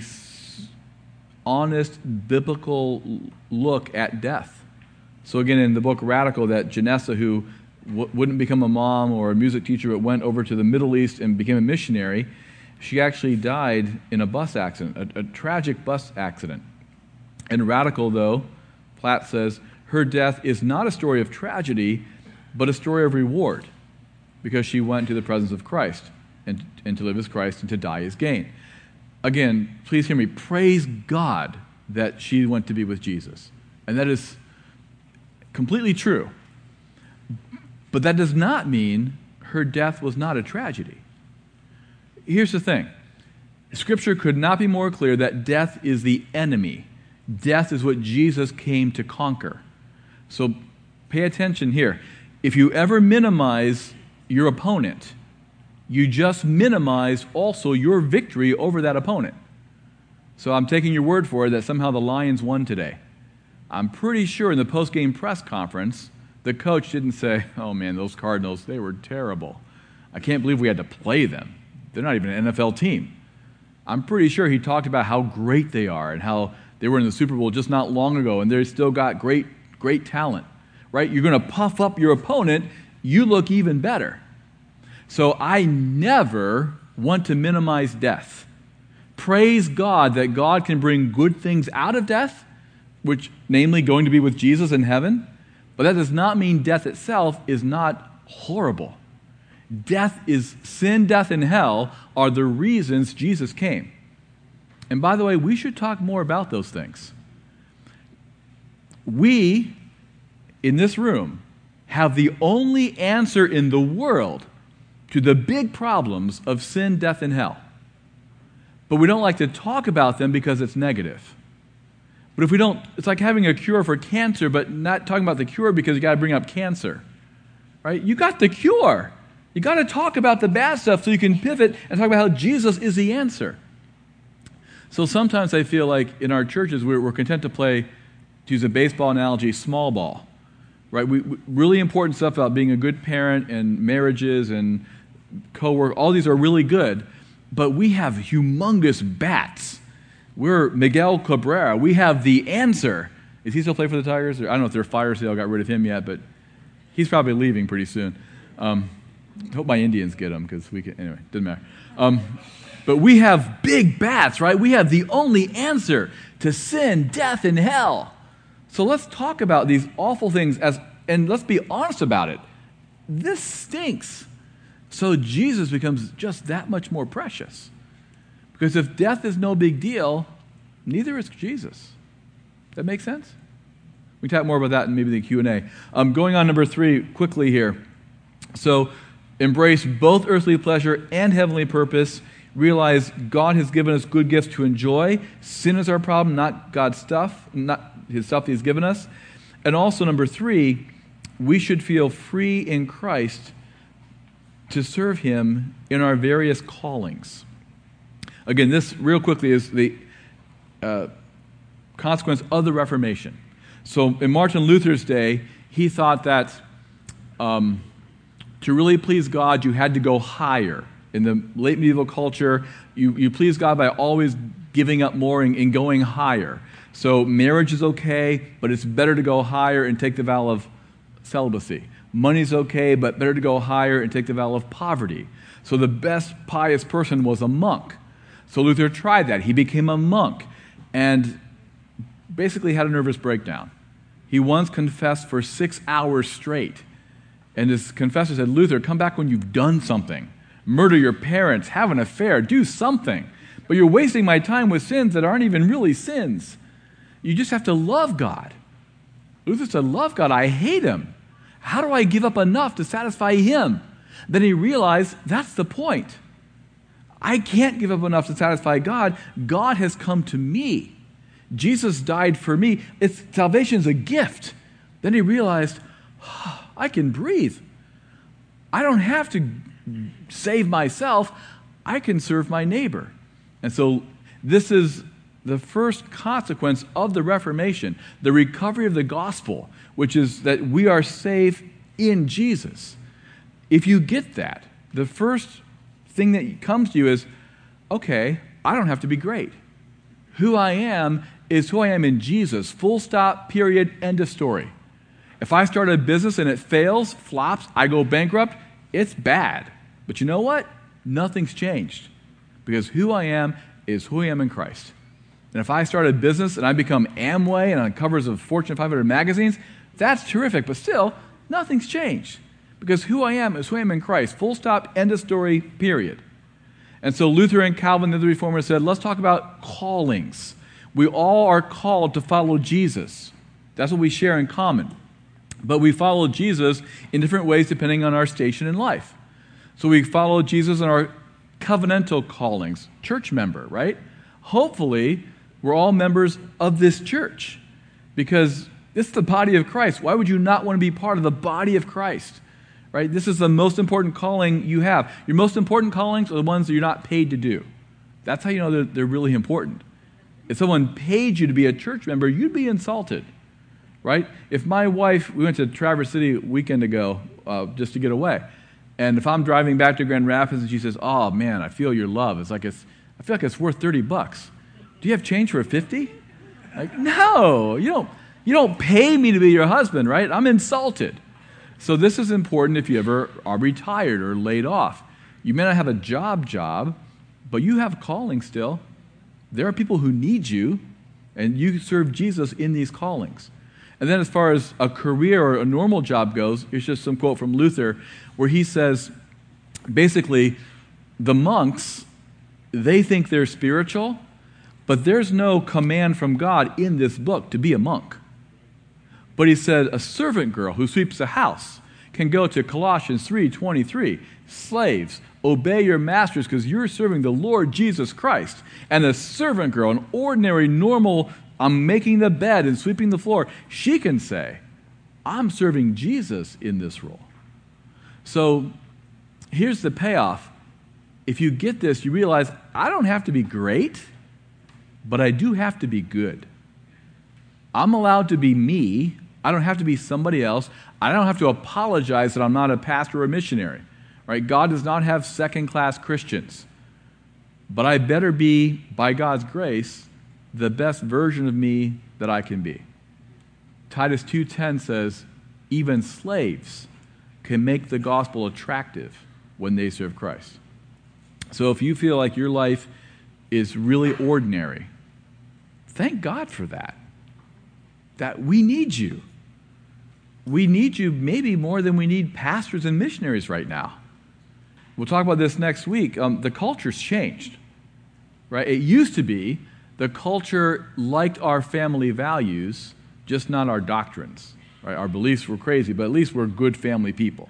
honest biblical look at death. So again, in the book Radical, that Janessa, who wouldn't become a mom or a music teacher, but went over to the Middle East and became a missionary, she actually died in a bus accident, a tragic bus accident. In Radical, though, Platt says, her death is not a story of tragedy, but a story of reward, because she went to the presence of Christ, and to live as Christ and to die as gain. Again, please hear me. Praise God that she went to be with Jesus. And that is completely true. But that does not mean her death was not a tragedy. Here's the thing. Scripture could not be more clear that death is the enemy. Death is what Jesus came to conquer. So pay attention here. If you ever minimize your opponent, you just minimize also your victory over that opponent. So I'm taking your word for it that somehow the Lions won today. I'm pretty sure in the post-game press conference, the coach didn't say, oh man, those Cardinals, they were terrible. I can't believe we had to play them. They're not even an NFL team. I'm pretty sure he talked about how great they are and how they were in the Super Bowl just not long ago and they still got great talent, right? You're going to puff up your opponent, you look even better. So I never want to minimize death. Praise God that God can bring good things out of death, which namely going to be with Jesus in heaven, but that does not mean death itself is not horrible. Sin, death, and hell are the reasons Jesus came. And by the way, we should talk more about those things. We, in this room, have the only answer in the world to the big problems of sin, death, and hell. But we don't like to talk about them because it's negative. But if we don't, it's like having a cure for cancer, but not talking about the cure because you got to bring up cancer. Right? You got the cure. You got to talk about the bad stuff so you can pivot and talk about how Jesus is the answer. So sometimes I feel like in our churches we're content to play, to use a baseball analogy, small ball. Right? We really important stuff about being a good parent and marriages and co-work, all these are really good, but we have humongous bats. We're Miguel Cabrera. We have the answer. Is he still play for the Tigers? I don't know if their fire sale got rid of him yet, but he's probably leaving pretty soon. Hope my Indians get him because we can. Anyway, doesn't matter. But we have big bats, right? We have the only answer to sin, death, and hell. So let's talk about these awful things and let's be honest about it. This stinks. So Jesus becomes just that much more precious. Because if death is no big deal, neither is Jesus. That make sense? We can talk more about that in maybe the Q&A. Going on number 3 quickly here. So embrace both earthly pleasure and heavenly purpose. Realize God has given us good gifts to enjoy. Sin is our problem, not God's stuff, not his stuff he's given us. And also number 3, we should feel free in Christ to serve him in our various callings. Again, this real quickly is the consequence of the Reformation. So in Martin Luther's day, he thought that to really please God, you had to go higher. In the late medieval culture, you please God by always giving up more and going higher. So marriage is okay, but it's better to go higher and take the vow of celibacy. Money's okay, but better to go higher and take the vow of poverty. So the best pious person was a monk. So Luther tried that. He became a monk and basically had a nervous breakdown. He once confessed for 6 hours straight. And his confessor said, Luther, come back when you've done something. Murder your parents, have an affair, do something. But you're wasting my time with sins that aren't even really sins. You just have to love God. Luther said, love God, I hate him. How do I give up enough to satisfy him? Then he realized that's the point. I can't give up enough to satisfy God. God has come to me. Jesus died for me. Salvation is a gift. Then he realized, I can breathe. I don't have to save myself. I can serve my neighbor. And so this is the first consequence of the Reformation, the recovery of the gospel, which is that we are saved in Jesus. If you get that, the first thing that comes to you is, okay, I don't have to be great. Who I am is who I am in Jesus. Full stop, period, end of story. If I start a business and it fails, flops, I go bankrupt, it's bad. But you know what? Nothing's changed. Because who I am is who I am in Christ. And if I start a business and I become Amway and on covers of Fortune 500 magazines, that's terrific. But still, nothing's changed. Because who I am is who I am in Christ. Full stop, end of story, period. And so Luther and Calvin, the other reformers, said, let's talk about callings. We all are called to follow Jesus. That's what we share in common. But we follow Jesus in different ways depending on our station in life. So we follow Jesus in our covenantal callings, church member, right? Hopefully, we're all members of this church because it's the body of Christ. Why would you not want to be part of the body of Christ, right? This is the most important calling you have. Your most important callings are the ones that you're not paid to do. That's how you know they're really important. If someone paid you to be a church member, you'd be insulted, right? If my wife, we went to Traverse City a weekend ago just to get away, and if I'm driving back to Grand Rapids and she says, oh man, I feel your love. I feel like it's worth $30. Do you have change for $50? Like, no, you don't pay me to be your husband, right? I'm insulted. So this is important if you ever are retired or laid off. You may not have a job, but you have calling still. There are people who need you, and you serve Jesus in these callings. And then as far as a career or a normal job goes, here's just some quote from Luther where he says, basically, the monks, they think they're spiritual, but there's no command from God in this book to be a monk. But he said a servant girl who sweeps a house can go to Colossians 3:23. Slaves, obey your masters because you're serving the Lord Jesus Christ. And a servant girl, an ordinary, normal, I'm making the bed and sweeping the floor, she can say, I'm serving Jesus in this role. So here's the payoff. If you get this, you realize I don't have to be great, but I do have to be good. I'm allowed to be me. I don't have to be somebody else. I don't have to apologize that I'm not a pastor or a missionary. Right? God does not have second-class Christians. But I better be, by God's grace, the best version of me that I can be. Titus 2:10 says, even slaves can make the gospel attractive when they serve Christ. So if you feel like your life is really ordinary, thank God for that. That we need you. We need you maybe more than we need pastors and missionaries right now. We'll talk about this next week. The culture's changed, right? It used to be the culture liked our family values, just not our doctrines, right? Our beliefs were crazy, but at least we're good family people.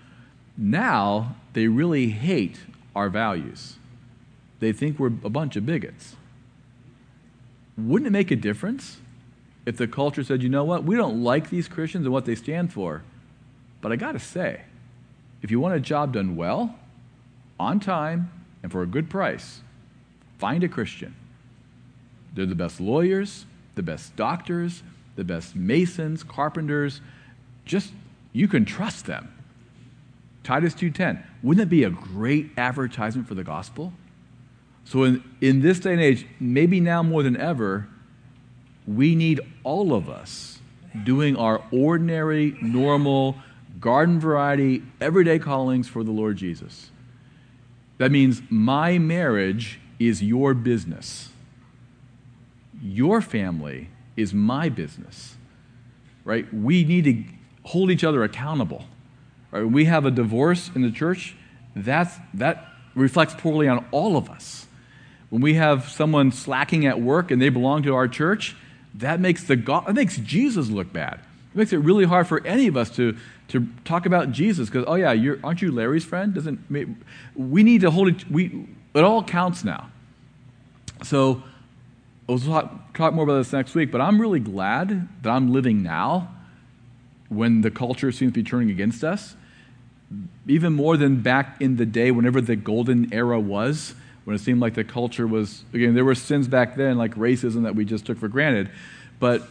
Now, they really hate our values. They think we're a bunch of bigots. Wouldn't it make a difference if the culture said, you know what, we don't like these Christians and what they stand for, but I got to say, if you want a job done well, on time, and for a good price, find a Christian. They're the best lawyers, the best doctors, the best masons, carpenters. Just, you can trust them. Titus 2:10. Wouldn't it be a great advertisement for the gospel? So in this day and age, maybe now more than ever, we need all of us doing our ordinary, normal, garden variety, everyday callings for the Lord Jesus. That means my marriage is your business. Your family is my business, right? We need to hold each other accountable. Right? When we have a divorce in the church, that reflects poorly on all of us. When we have someone slacking at work and they belong to our church, that makes Jesus look bad. It makes it really hard for any of us to talk about Jesus because, oh yeah, aren't you Larry's friend? We need to hold it. It all counts now. So we'll talk more about this next week. But I'm really glad that I'm living now, when the culture seems to be turning against us, even more than back in the day, whenever the golden era was. When it seemed like the culture was, again, there were sins back then, like racism that we just took for granted. But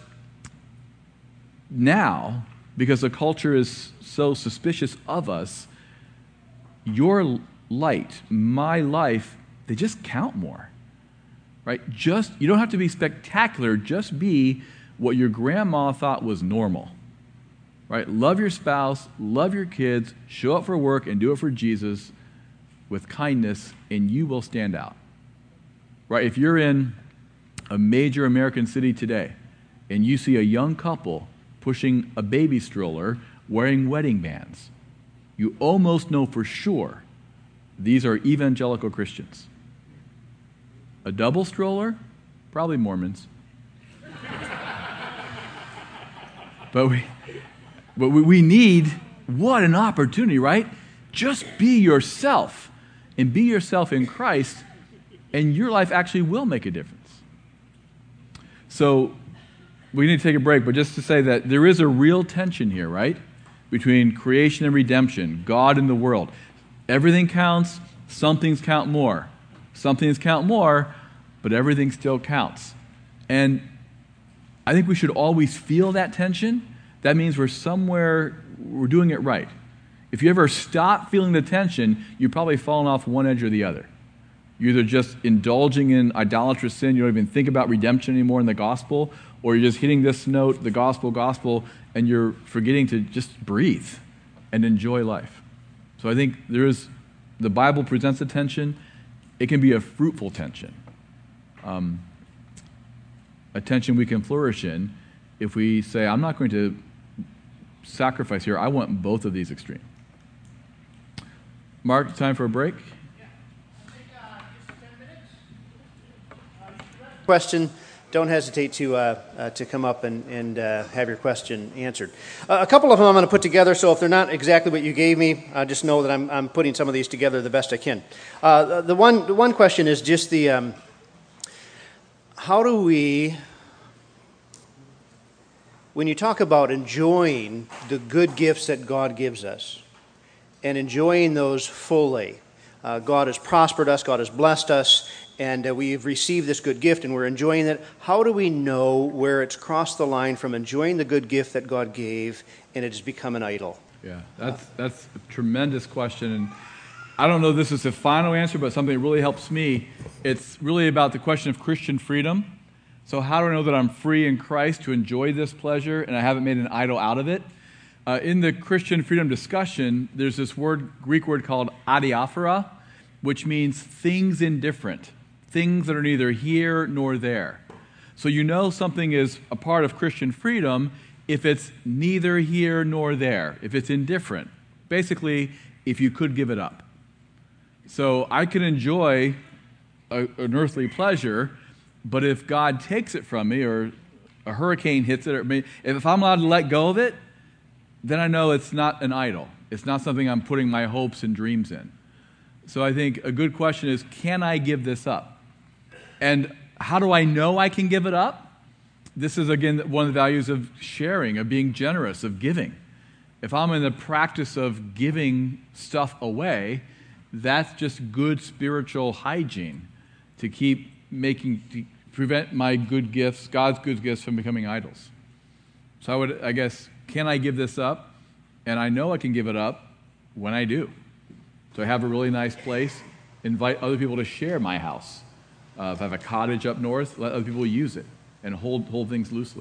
now, because the culture is so suspicious of us, your light, my life, they just count more, right? You don't have to be spectacular, just be what your grandma thought was normal, right? Love your spouse, love your kids, show up for work and do it for Jesus with kindness, and you will stand out. Right? If you're in a major American city today and you see a young couple pushing a baby stroller wearing wedding bands, you almost know for sure these are evangelical Christians. A double stroller? Probably Mormons. But we need, what an opportunity, right? Just be yourself. And be yourself in Christ, and your life actually will make a difference. So we need to take a break, but just to say that there is a real tension here, right? Between creation and redemption, God and the world. Everything counts, some things count more. Some things count more, but everything still counts. And I think we should always feel that tension. That means we're doing it right. If you ever stop feeling the tension, you've probably fallen off one edge or the other. You're either just indulging in idolatrous sin, you don't even think about redemption anymore in the gospel, or you're just hitting this note, the gospel, and you're forgetting to just breathe and enjoy life. So I think the Bible presents a tension. It can be a fruitful tension. A tension we can flourish in if we say, I'm not going to sacrifice here. I want both of these extremes. Mark, time for a break? Yeah. I think just 10 minutes. Question, don't hesitate to come up and have your question answered. A couple of them I'm going to put together, so if they're not exactly what you gave me, just know that I'm putting some of these together the best I can. The one question is just how do we, when you talk about enjoying the good gifts that God gives us, and enjoying those fully. God has prospered us, God has blessed us, and we've received this good gift and we're enjoying it. How do we know where it's crossed the line from enjoying the good gift that God gave and it has become an idol? Yeah, that's a tremendous question. And I don't know if this is the final answer, but something that really helps me. It's really about the question of Christian freedom. So how do I know that I'm free in Christ to enjoy this pleasure and I haven't made an idol out of it? In the Christian freedom discussion, there's this Greek word called adiaphora, which means things indifferent, things that are neither here nor there. So you know something is a part of Christian freedom if it's neither here nor there, if it's indifferent. Basically, if you could give it up. So I can enjoy an earthly pleasure, but if God takes it from me or a hurricane hits it, or if I'm allowed to let go of it, then I know it's not an idol. It's not something I'm putting my hopes and dreams in. So I think a good question is, can I give this up? And how do I know I can give it up? This is, again, one of the values of sharing, of being generous, of giving. If I'm in the practice of giving stuff away, that's just good spiritual hygiene to prevent my good gifts, God's good gifts, from becoming idols. So I guess, can I give this up? And I know I can give it up when I do. So I have a really nice place, invite other people to share my house. If I have a cottage up north, let other people use it and hold things loosely.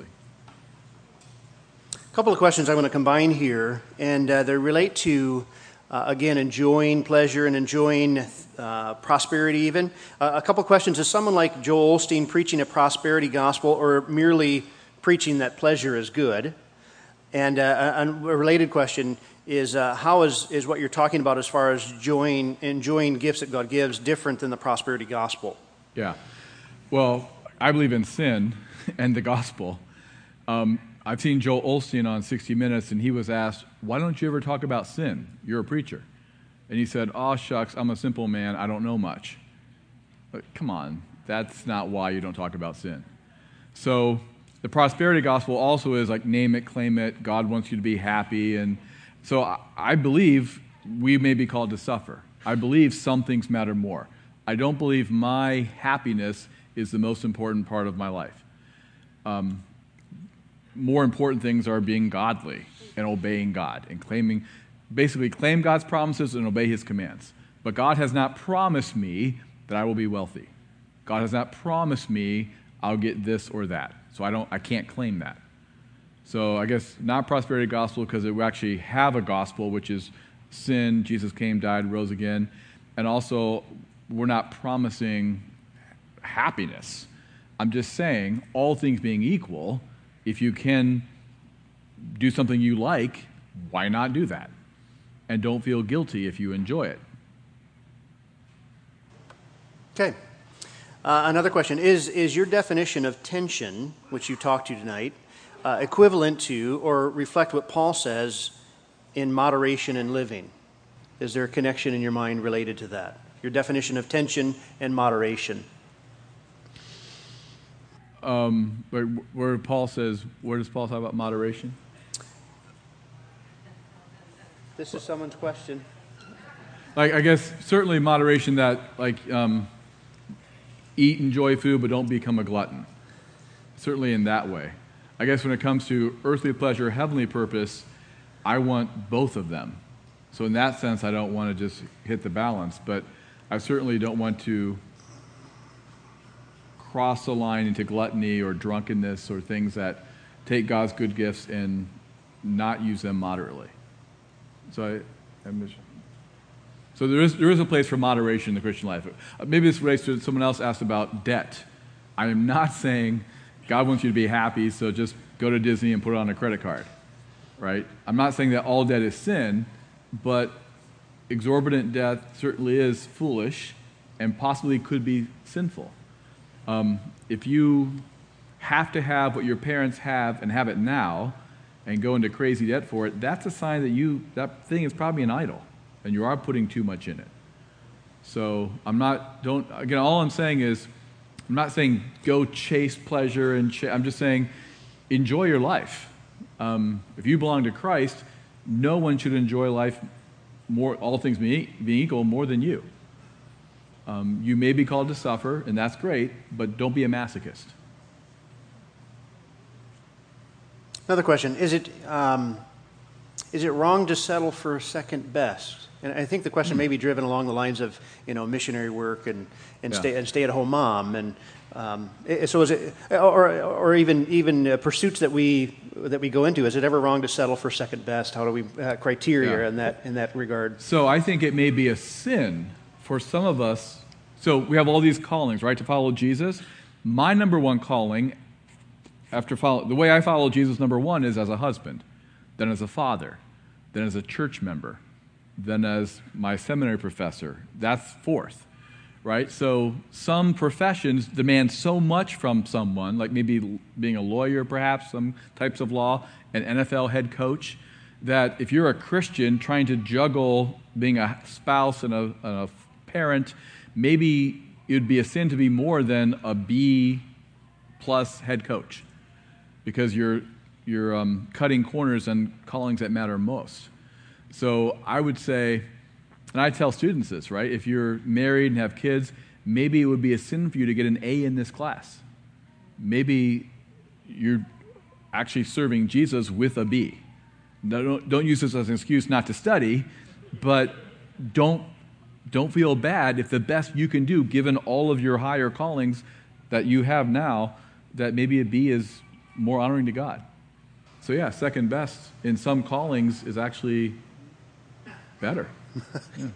A couple of questions I want to combine here, and they relate to, again, enjoying pleasure and enjoying prosperity even. A couple of questions. Is someone like Joel Osteen preaching a prosperity gospel or merely preaching that pleasure is good? And a related question is how is what you're talking about as far as enjoying gifts that God gives different than the prosperity gospel? Yeah. Well, I believe in sin and the gospel. I've seen Joel Osteen on 60 Minutes, and he was asked, why don't you ever talk about sin? You're a preacher. And he said, oh, shucks, I'm a simple man. I don't know much. But come on, that's not why you don't talk about sin. So the prosperity gospel also is like name it, claim it, God wants you to be happy. And so I believe we may be called to suffer. I believe some things matter more. I don't believe my happiness is the most important part of my life. More important things are being godly and obeying God and claim God's promises and obey his commands. But God has not promised me that I will be wealthy. God has not promised me I'll get this or that. So I can't claim that. So I guess not prosperity gospel because we actually have a gospel, which is sin, Jesus came, died, rose again. And also we're not promising happiness. I'm just saying all things being equal, if you can do something you like, why not do that? And don't feel guilty if you enjoy it. Okay. Another question. Is your definition of tension, which you talked to tonight, equivalent to or reflect what Paul says in moderation and living? Is there a connection in your mind related to that? Your definition of tension and moderation. Where does Paul talk about moderation? This is someone's question. Like, I guess certainly moderation that, eat, enjoy food, but don't become a glutton. Certainly in that way. I guess when it comes to earthly pleasure, heavenly purpose, I want both of them. So in that sense, I don't want to just hit the balance, but I certainly don't want to cross the line into gluttony or drunkenness or things that take God's good gifts and not use them moderately. So there is a place for moderation in the Christian life. Maybe this relates to someone else asked about debt. I am not saying God wants you to be happy, so just go to Disney and put it on a credit card, right? I'm not saying that all debt is sin, but exorbitant debt certainly is foolish and possibly could be sinful. If you have to have what your parents have and have it now and go into crazy debt for it, that's a sign that thing is probably an idol and you are putting too much in it. So all I'm saying is, I'm not saying go chase pleasure I'm just saying enjoy your life. If you belong to Christ, no one should enjoy life more, all things being equal, more than you. You may be called to suffer, and that's great, but don't be a masochist. Another question. Is it wrong to settle for second best? And I think the question may be driven along the lines of, missionary work and stay-at-home mom. And so is it, or even pursuits that we go into, is it ever wrong to settle for second best? How do we criteria in that regard? So I think it may be a sin for some of us. So we have all these callings, right, to follow Jesus. My number one calling, the way I follow Jesus, number one, is as a husband, then as a father, then as a church member, then as my seminary professor. That's fourth, right? So some professions demand so much from someone, like maybe being a lawyer perhaps, some types of law, an NFL head coach, that if you're a Christian trying to juggle being a spouse and a parent, maybe it would be a sin to be more than a B+ head coach because you're cutting corners on callings that matter most. So I would say, and I tell students this, right? If you're married and have kids, maybe it would be a sin for you to get an A in this class. Maybe you're actually serving Jesus with a B. Don't use this as an excuse not to study, but don't don't feel bad if the best you can do, given all of your higher callings that you have now, that maybe a B is more honoring to God. So yeah, second best in some callings is actually better. Yeah.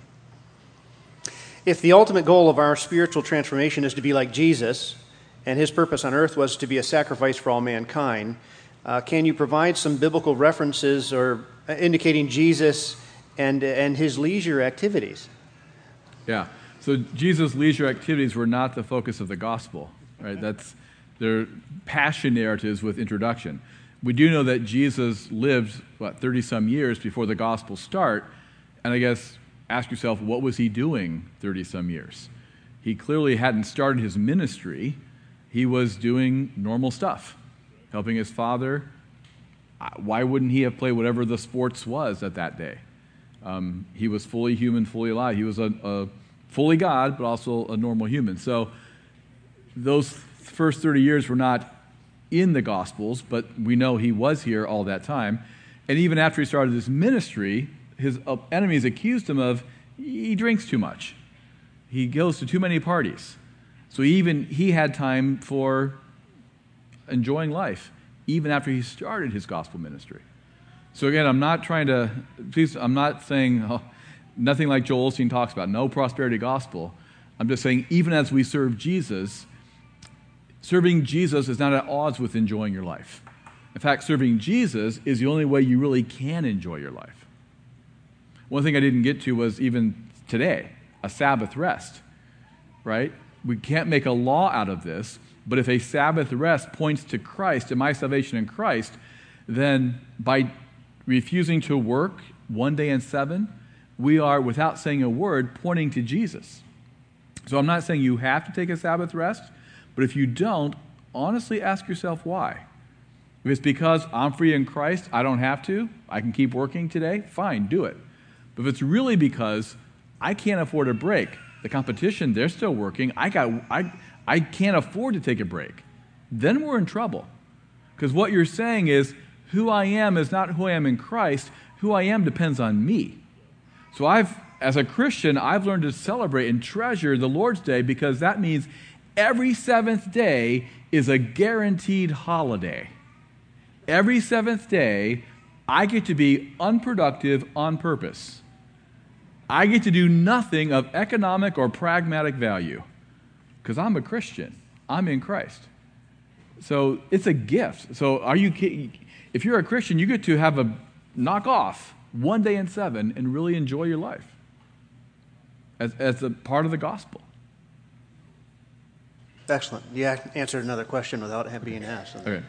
If the ultimate goal of our spiritual transformation is to be like Jesus, and his purpose on earth was to be a sacrifice for all mankind, can you provide some biblical references or indicating Jesus and his leisure activities? Yeah. So Jesus' leisure activities were not the focus of the gospel, right? They're passion narratives with introduction. We do know that Jesus lived, 30-some years before the gospel start, and I guess ask yourself, what was he doing 30-some years? He clearly hadn't started his ministry. He was doing normal stuff, helping his father. Why wouldn't he have played whatever the sports was at that day? He was fully human, fully alive. He was a fully God, but also a normal human. So those first 30 years were not in the Gospels, but we know he was here all that time. And even after he started his ministry, his enemies accused him of, he drinks too much. He goes to too many parties. So he had time for enjoying life, even after he started his gospel ministry. So again, I'm not saying nothing like Joel Osteen talks about, no prosperity gospel. I'm just saying, even as we serve Jesus, serving Jesus is not at odds with enjoying your life. In fact, serving Jesus is the only way you really can enjoy your life. One thing I didn't get to was even today, a Sabbath rest, right? We can't make a law out of this, but if a Sabbath rest points to Christ and my salvation in Christ, then by refusing to work 1 day in 7, we are, without saying a word, pointing to Jesus. So I'm not saying you have to take a Sabbath rest, but if you don't, honestly ask yourself why. If it's because I'm free in Christ, I don't have to, I can keep working today, fine, do it. But if it's really because I can't afford a break, the competition, they're still working, I can't afford to take a break, then we're in trouble. Because what you're saying is, who I am is not who I am in Christ. Who I am depends on me. So as a Christian, I've learned to celebrate and treasure the Lord's Day because that means every seventh day is a guaranteed holiday. Every seventh day, I get to be unproductive on purpose. I get to do nothing of economic or pragmatic value because I'm a Christian. I'm in Christ. So it's a gift. So if you're a Christian, you get to have a knock off 1 day in 7 and really enjoy your life as a part of the gospel. Excellent. You answered another question without it being asked. Okay.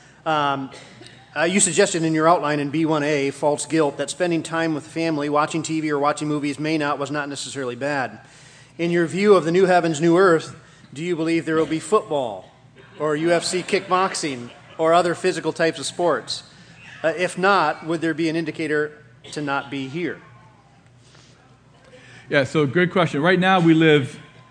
You suggested in your outline in B1A, false guilt, that spending time with family, watching TV or watching movies was not necessarily bad. In your view of the new heavens, new earth, do you believe there will be football or UFC kickboxing or other physical types of sports? If not, would there be an indicator to not be here? Yeah, so good question. Right now, where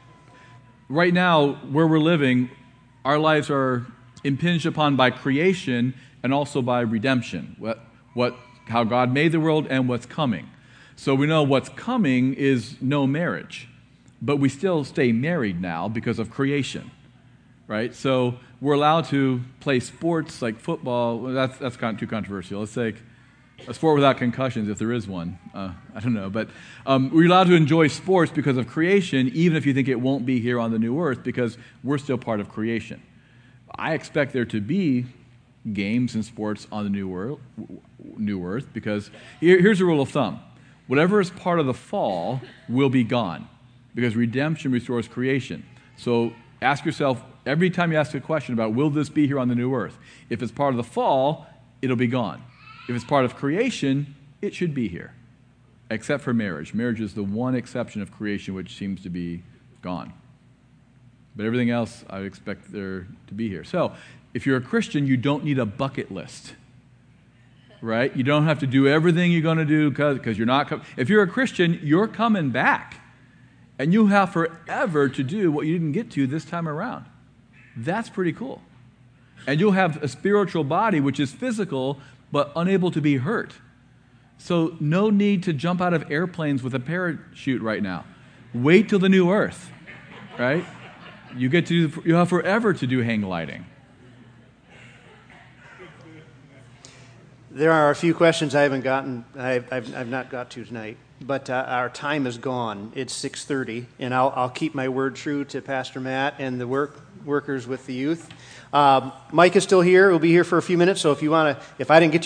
we're living, our lives are impinged upon by creation and also by redemption, how God made the world and what's coming. So we know what's coming is no marriage, but we still stay married now because of creation, right? So we're allowed to play sports like football. That's kind of too controversial. Let's say a sport without concussions, if there is one. I don't know. But we're allowed to enjoy sports because of creation, even if you think it won't be here on the new earth, because we're still part of creation. I expect there to be games and sports on the new earth, because here's a rule of thumb. Whatever is part of the fall will be gone, because redemption restores creation. So ask yourself, every time you ask a question about will this be here on the new earth, if it's part of the fall, it'll be gone. If it's part of creation, it should be here, except for marriage. Marriage is the one exception of creation which seems to be gone. But everything else, I would expect there to be here. So if you're a Christian, you don't need a bucket list, right? You don't have to do everything you're going to do because you're not coming. If you're a Christian, you're coming back. And you have forever to do what you didn't get to this time around. That's pretty cool. And you'll have a spiritual body which is physical but unable to be hurt. So no need to jump out of airplanes with a parachute right now. wait till the new earth, right? You have forever to do hang gliding. There are a few questions I haven't gotten. I've not got to tonight, but our time is gone. It's 6:30, and I'll keep my word true to Pastor Matt and the workers with the youth. Mike is still here. He'll be here for a few minutes. So if I didn't get to